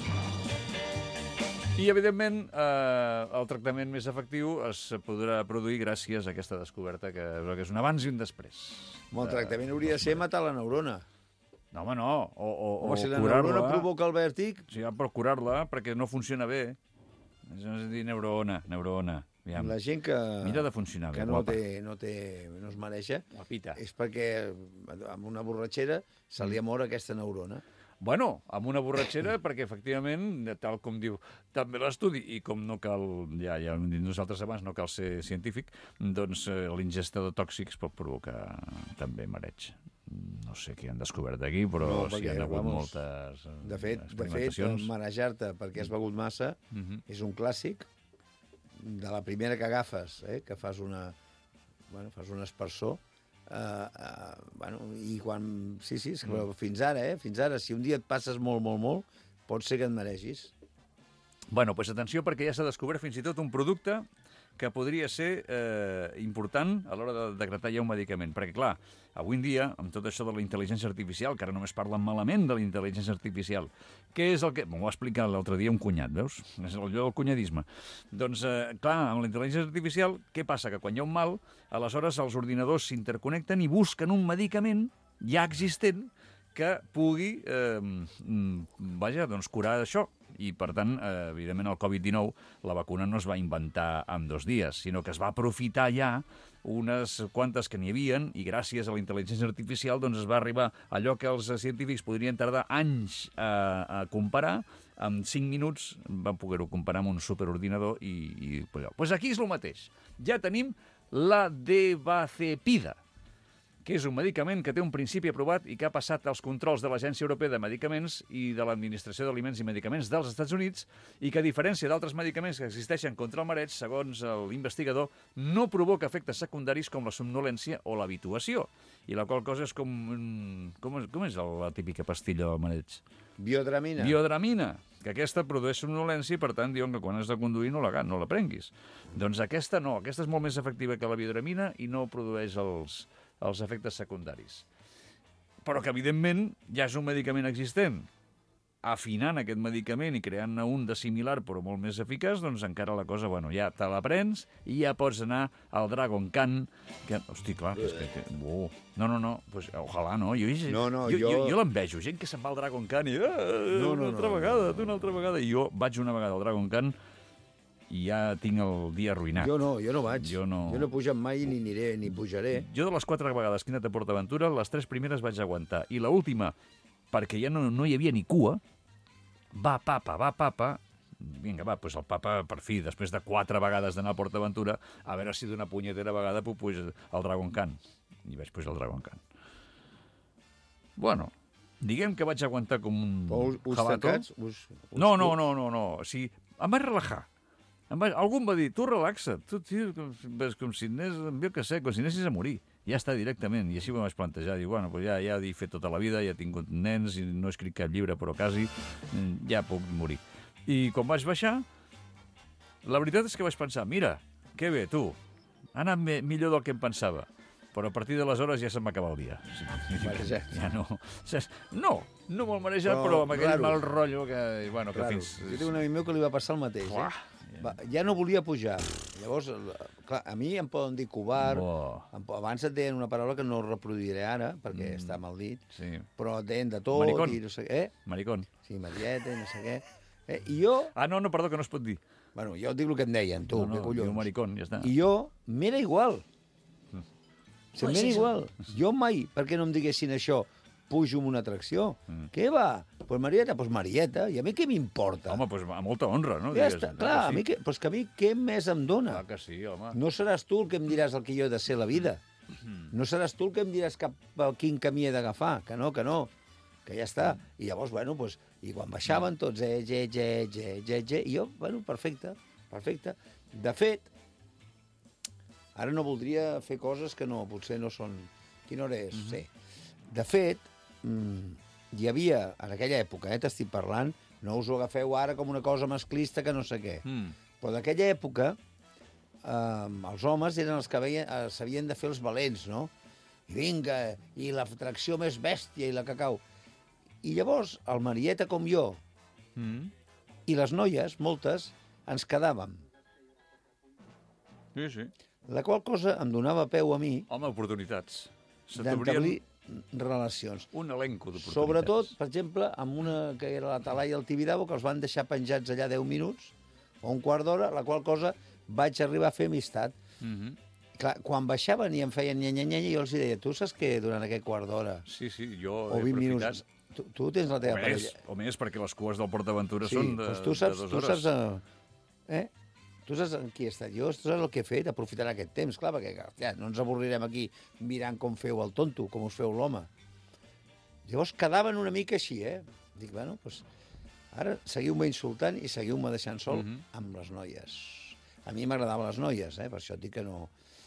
I, evidentment, el tractament més efectiu es podrà produir gràcies a aquesta descoberta, que és un abans i un després. El tractament hauria de ser matar la neurona. No, home, no. O si la neurona provoca el vèrtic... Sí, però curar-la, perquè no funciona bé. És a dir, neurona. La gent que mira de funcionar bé, no es mareja és perquè amb una borratxera se li ha mort aquesta neurona. Bueno, amb una borratxera, perquè efectivament, tal com diu també l'estudi, i com no cal, ja hem dit nosaltres abans, no cal ser científic, doncs l'ingesta de tòxics pot provocar també mareig. No sé què han descobert aquí, però sí hi ha hagut moltes experimentacions. De fet, marejar-te perquè has begut massa és un clàssic de la primera que agafes, que fas fas un espersor, i quan... Sí, però fins ara, si un dia et passes molt, pot ser que et maregis. Bueno, doncs atenció, perquè ja s'ha descobert fins i tot un producte que podria ser important a l'hora de decretar ja un medicament. Perquè, clar, avui en dia, amb tot això de la intel·ligència artificial, que ara només parlen malament de la intel·ligència artificial, què és el que... M'ho va explicar l'altre dia un cunyat, veus? És allò del cunyadisme. Doncs, clar, amb la intel·ligència artificial, què passa? Que quan hi ha un mal, aleshores els ordinadors s'interconnecten i busquen un medicament ja existent que pugui curar això. I, per tant, evidentment, el Covid-19, la vacuna no es va inventar en 2 dies, sinó que es va aprofitar ja unes quantes que n'hi havien, i gràcies a la intel·ligència artificial doncs es va arribar a allò que els científics podrien tardar anys a comparar. En 5 minuts van poder-ho comparar amb un superordinador i pues aquí és el mateix. Ja tenim la Devacepida, que és un medicament que té un principi aprovat i que ha passat als controls de l'Agència Europea de Medicaments i de l'Administració d'Aliments i Medicaments dels Estats Units i que, a diferència d'altres medicaments que existeixen contra el mareig, segons l'investigador, no provoca efectes secundaris com la somnolència o l'habituació. I la qual cosa és com és la típica pastilla del mareig? Biodramina. Biodramina, que aquesta produeix somnolència i, per tant, diuen que quan has de conduir no la prenguis. Doncs aquesta no, aquesta és molt més efectiva que la biodramina i no produeix els efectes secundaris. Però que, evidentment, ja és un medicament existent. Afinant aquest medicament i creant-ne un de similar però molt més eficaç, doncs encara la cosa, ja te la prens i ja pots anar al Dragon Khan, que, hosti, clar, és que... No, pues, ojalà, no? Jo l'envejo, gent que se'n va al Dragon Khan i... Una altra vegada. I jo vaig una vegada al Dragon Khan i ja tinc el dia arruïnat. Jo no vaig. Jo no he pujat mai, ni aniré, ni pujaré. Jo de les 4 vegades que he anat a PortAventura, les 3 primeres vaig aguantar. I l'última, perquè ja no hi havia ni cua, va papa. Vinga, doncs el papa, per fi, després de 4 vegades d'anar a PortAventura, a veure si d'una punyetera vegada puc pujar al Dragon Khan. I vaig pujar al Dragon Khan. Bueno, diguem que vaig aguantar com un jabato. No. O sigui, em vaig relajar. Algú em va dir, tu relaxa't, tu, tio, com si anessis a morir. Ja està directament, i així ho vaig plantejar. Dic, ja he fet tota la vida, ja he tingut nens, i no he escrit cap llibre, però quasi, ja puc morir. I quan vaig baixar, la veritat és que vaig pensar, mira, que bé, tu, ha anat millor del que em pensava. Però a partir d'aleshores ja se'm va acabar el dia. Marejat. Ja no. No molt marejat, però amb aquell mal rotllo que fins... Jo tinc un amic meu que li va passar el mateix. Ja no volia pujar. Llavors, clar, a mi em poden dir covard. Abans et deien una paraula que no reproduiré ara, perquè està mal dit. Però et deien de tot. Maricón. I no sé què. Maricón. Sí, marieta i no sé què. I jo... no, perdó, que no es pot dir. Bueno, jo et dic el que em deien, tu, que collons. Diu maricón, ja està. I jo, m'era igual. M'era igual. Jo mai, perquè no em diguessin això, pujo amb una atracció. Què va? Pues Marieta. I a mi què m'importa? Home, pues a molta honra, no? Ja està, clar. Però que a mi què més em dona? Clar que sí, home. No seràs tu el que em diràs el que jo he de ser a la vida. No seràs tu el que em diràs quin camí he d'agafar. Que no. Que ja està. I llavors, i quan baixaven tots, i jo, perfecte. De fet, ara no voldria fer coses que potser no són... Quina hora és? Sí. De fet, hi havia, en aquella època, t'estic parlant, no us ho agafeu ara com una cosa masclista que no sé què, però d'aquella època els homes eren els que s'havien de fer els valents, no? I vinga, i l'atracció més bèstia i la cacau. I llavors, el Marieta com jo, i les noies, moltes, ens quedàvem. Sí. La qual cosa em donava peu a mi... Home, oportunitats. D'establir relacions. Un elenco d'oportunitats. Sobretot, per exemple, amb una que era la Talaia i el Tibidabo, que els van deixar penjats allà 10 minuts, o un quart d'hora, la qual cosa vaig arribar a fer amistat. Clar, quan baixaven i em feien nya, jo els deia, tu saps què durant aquest quart d'hora? Sí, jo he aprofitat. Tu tens la teva parella. O més, perquè les cues del PortAventura són de 2 hores. Tu saps... Tu saps en qui he estat jo? Tu saps el que he fet? Aprofitar aquest temps, clar, perquè no ens avorrirem aquí mirant com feu el tonto, com us feu l'home. Llavors quedaven una mica així, Dic, ara seguiu-me insultant i seguiu-me deixant sol amb les noies. A mi m'agradaven les noies, per això et dic que no...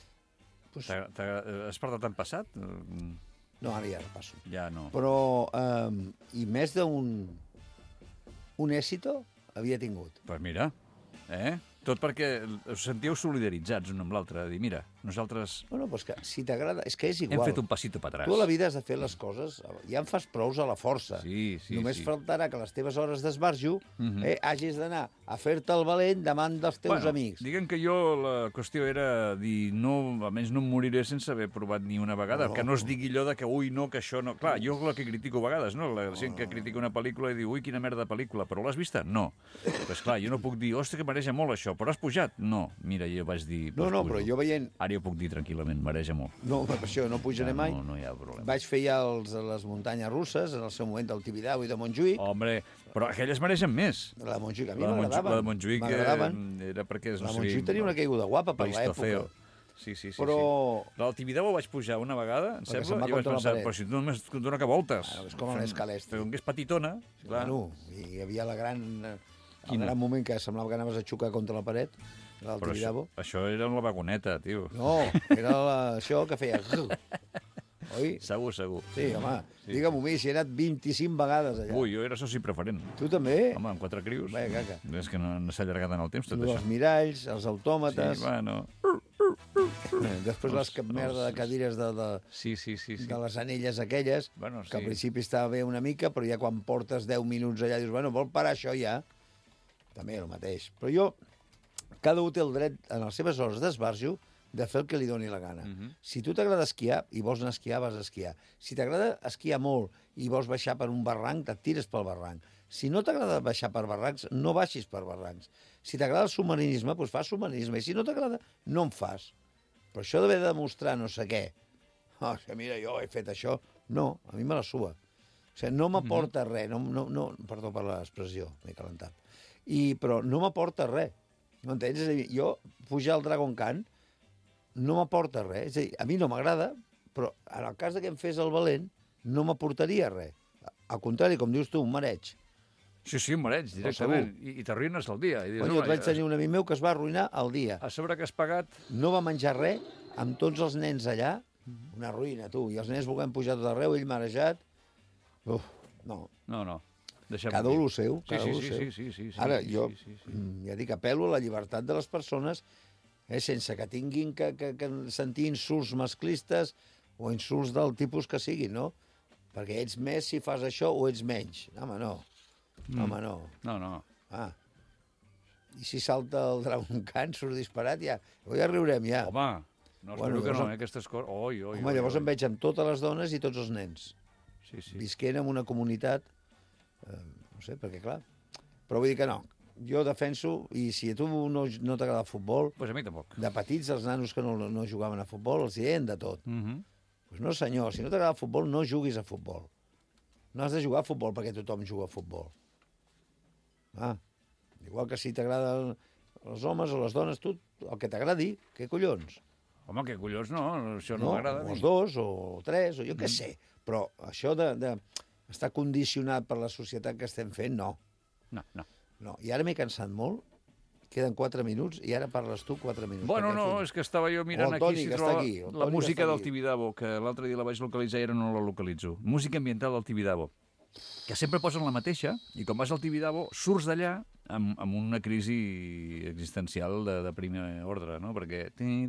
Has parlat en passat? No, ara ja passo. Ja no. Però, i més d'un èxito havia tingut. Doncs mira, Tot perquè us sentíeu solidaritzats un amb l'altre, de dir, mira, Nosaltres... Bueno, doncs que si t'agrada... És que és igual. Hem fet un passito per atrás. Tu a la vida has de fer les coses... Ja en fas prous a la força. Sí. Només faltarà que les teves hores d'esbarjo hagis d'anar a fer-te el valent davant dels teus amics. Diguem que jo la qüestió era dir, almenys no em moriré sense haver provat ni una vegada. Que no es digui allò de que, que això no... Clar, jo el que critico a vegades, no? La gent que critica una pel·lícula i diu, quina merda de pel·lícula, però l'has vista? No. Doncs clar, jo no puc dir, ostres, que mareja molt això, però has pujat? No. Mira, jo vaig dir... No, però jo veient... Ara jo puc dir tranquil·lament, mareja molt. No, per això no pujaré mai. No hi ha problema. Vaig fer ja les muntanyes russes, en el seu moment del Tibidabo i de Montjuïc. Hombre, però aquelles mereixen més. La de Montjuïc a mi m'agradaven. La de Montjuïc era perquè... La de Montjuïc tenia una caiguda guapa per l'època. Sí. Però... Del Tibidabo vaig pujar una vegada, em sembla, i vaig pensar, però si tu només et dona que voltes. És com l'escalestre. Com que és petitona, clar. I hi havia el gran moment que semblava que anaves a xocar contra la paret, del Tibidabo. Això era la vagoneta, tio. No, era això que feia... Oi? Segur. Sí, home, digue'm-ho a mi, si he anat 25 vegades allà. Jo era soci preferent. Tu també? Home, amb 4 crios. Bé, caca. És que no s'ha allargat en el temps, tot això. Els miralls, els autòmates... Sí, bueno... Després les merda de cadires de les anelles aquelles, que al principi estava bé una mica, però ja quan portes 10 minuts allà dius, vol parar això ja? També el mateix. Però jo, cada un té el dret, en les seves hores d'esbarjo, de fer el que li doni la gana. Si tu t'agrada esquiar i vols anar a esquiar, vas a esquiar. Si t'agrada esquiar molt i vols baixar per un barranc, et tires pel barranc. Si no t'agrada baixar per barrancs, no baixis per barrancs. Si t'agrada el submarinisme, doncs fas submarinisme. I si no t'agrada, no en fas. Però això d'haver de demostrar no sé què, mira, jo he fet això, no, a mi me la suba. O sigui, no m'aporta res, perdó per l'expressió, m'he calentat, però no m'aporta res, no entens? És a dir, jo pujar al Dragon Khan no m'aporta res, és a dir, a mi no m'agrada, però en el cas que em fes el valent, no m'aportaria res. Al contrari, com dius tu, un mareig. Sí, un mareig, directament. I t'arruïnes el dia. Jo vaig tenir un amic meu que es va arruïnar el dia. A sobre que has pagat... No va menjar res, amb tots els nens allà, una ruïna, tu. I els nens volguem pujar tot arreu, ell marejat... No. Cada un el seu, Sí. Ara, jo ja dic, apel·lo a la llibertat de les persones, sense que tinguin que sentir insults masclistes o insults del tipus que siguin, no? Perquè ets més si fas això o ets menys. Home, no. No. I si salta el Dragon Khan, surt disparat, ja riurem, ja. Home, no espero que no, aquestes coses... Home, llavors em veig amb totes les dones i tots els nens. Sí. Visquent en una comunitat, no sé, perquè clar... Però vull dir que no. Jo defenso, i si a tu no t'agrada el futbol... Doncs a mi tampoc. De petits, els nanos que no jugaven a futbol, els deien de tot. Doncs no, senyor, si no t'agrada el futbol, no juguis a futbol. No has de jugar a futbol perquè tothom juga a futbol. Igual que si t'agraden els homes o les dones, tu, el que t'agradi, què collons? Home, què collons, no, això no m'agrada. O els 2, o 3, o jo què sé. Però això d'estar condicionat per la societat que estem fent, no. No. I ara m'he cansat molt, queden 4 minuts, i ara parles tu 4 minuts. Bueno, no, és que estava jo mirant aquí si troba la música del Tibidabo, que l'altre dia la vaig localitzar i ara no la localitzo. Música ambiental del Tibidabo, que sempre posen la mateixa, i quan vas al Tibidabo surts d'allà amb una crisi existencial de primer ordre, no? Perquè...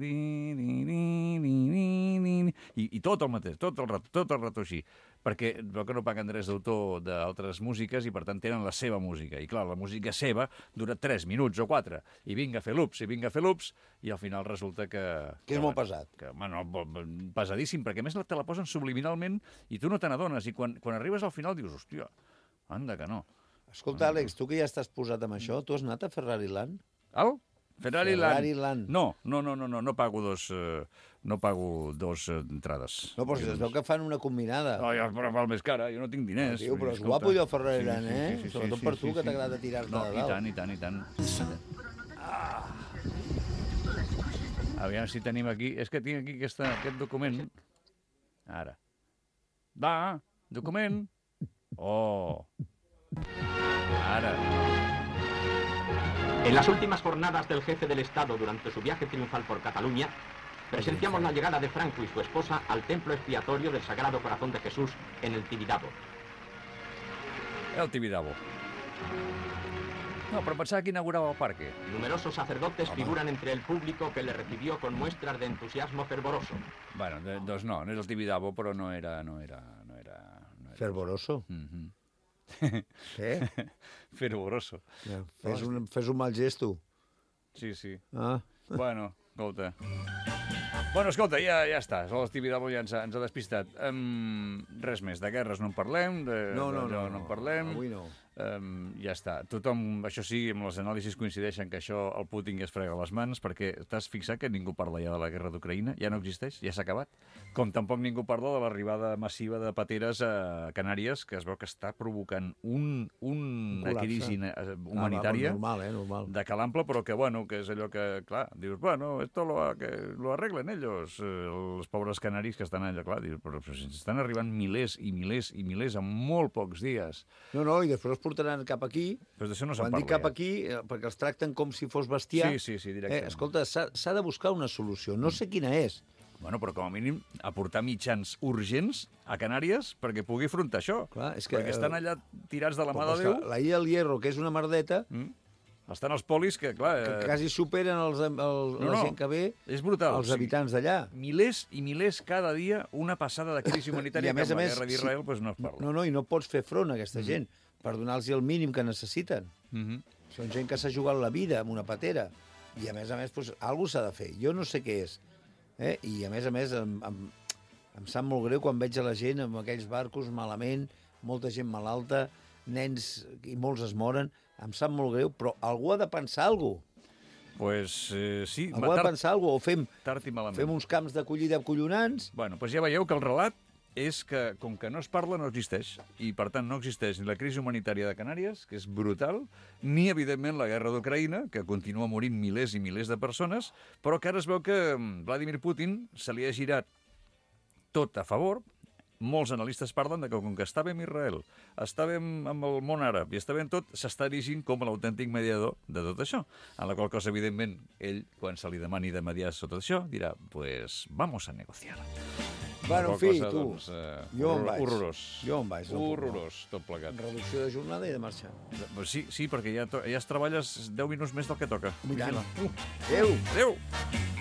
I tot el mateix, tot el rato així. Perquè veu que no paguen drets d'autor d'altres músiques i, per tant, tenen la seva música. I, clar, la música seva dura 3 minuts o 4. I vinga a fer loops, i al final resulta que... Que és molt pesat. Pesadíssim, perquè a més te la posen subliminalment i tu no te n'adones. I quan arribes al final dius, hòstia, anda que no. Escolta, Àlex, tu que ja estàs posat amb això, tu has anat a Ferrari Land? Ferrari Land. No pago dos entrades. No, però si es veu que fan una combinada. Però val més cara, jo no tinc diners. Però és guapo allò Ferrari Land, eh? Sobretot per tu, que t'agrada tirar-te de dalt. I tant. Aviam si tenim aquí... És que tinc aquí aquest document. Ara. Va, document. Ahora. En las últimas jornadas del jefe del Estado durante su viaje triunfal por Cataluña, presenciamos la llegada de Franco y su esposa al templo expiatorio del Sagrado Corazón de Jesús en el Tibidabo. El Tibidabo. No, però pensava que inaugurava el parque. Numerosos sacerdotes figuran entre el público que le recibió con muestras de entusiasmo fervoroso. Bueno, doncs no és el Tibidabo, però no era... Fervoroso? Què? Fervoroso. Fes un mal gesto. Sí. Bueno, escolta. Bueno, escolta, ja està. El Tibidabo ja ens ha despistat. Res més, de guerres no en parlem, no en parlem. Avui no. Ja està. Tothom, això sí, amb les anàlisis coincideixen que això el Putin ja es frega les mans, perquè t'has fixat que ningú parla ja de la guerra d'Ucraïna? Ja no existeix? Ja s'ha acabat? Com tampoc ningú parla de l'arribada massiva de pateres a Canàries, que es veu que està provocant una crisi humanitària de calample, però que, bueno, que és allò que, clar, dius, bueno, esto lo arreglen ellos, els pobres canaris que estan allà, clar, dius, però estan arribant milers i milers i milers en molt pocs dies. No, i després portaran cap aquí, però d'això no se'n parla, quan dic cap aquí, perquè els tracten com si fos bestiar. Sí, directament. Escolta, s'ha de buscar una solució, no sé quina és. Bueno, però com a mínim aportar mitjans urgents a Canàries perquè pugui afrontar això. Clar, és que, perquè estan allà tirats de la mà de Déu. La Illa del Hierro, que és una merdeta... Estan els polis que, clar... Que quasi superen la gent que ve, és brutal. Els habitants d'allà. Milers i milers cada dia, una passada de crisi humanitària que amb la guerra d'Israel no es parla. No, i no pots fer front a aquesta gent per donar-los el mínim que necessiten. Són gent que s'ha jugat la vida amb una patera. I, a més, alguna cosa s'ha de fer. Jo no sé què és. I, a més, em sap molt greu quan veig a la gent amb aquells barcos malament, molta gent malalta, nens i molts es moren. Em sap molt greu, però algú ha de pensar alguna cosa. Pues sí. Algú ha de pensar alguna cosa, o fem uns camps d'acollida acollonants. Bueno, doncs ja veieu que el relat és que, com que no es parla, no existeix. I, per tant, no existeix ni la crisi humanitària de Canàries, que és brutal, ni, evidentment, la guerra d'Ucraïna, que continua morint milers i milers de persones, però que ara es veu que Vladimir Putin se li ha girat tot a favor. Molts analistes parlen de que, com que està bé amb Israel, està bé amb el món àrab i està bé en tot, s'està erigint com l'autèntic mediador de tot això. En la qual cosa, evidentment, ell, quan se li demani de mediar tot això, dirà, pues vamos a negociar. Bueno, en fi, tu, jo on vaig. Horrorós. Jo on vaig. Horrorós, tot plegat. Reducció de jornada i de marxar. Sí, perquè ja es treballes 10 minuts més del que toca. Adéu. Adéu.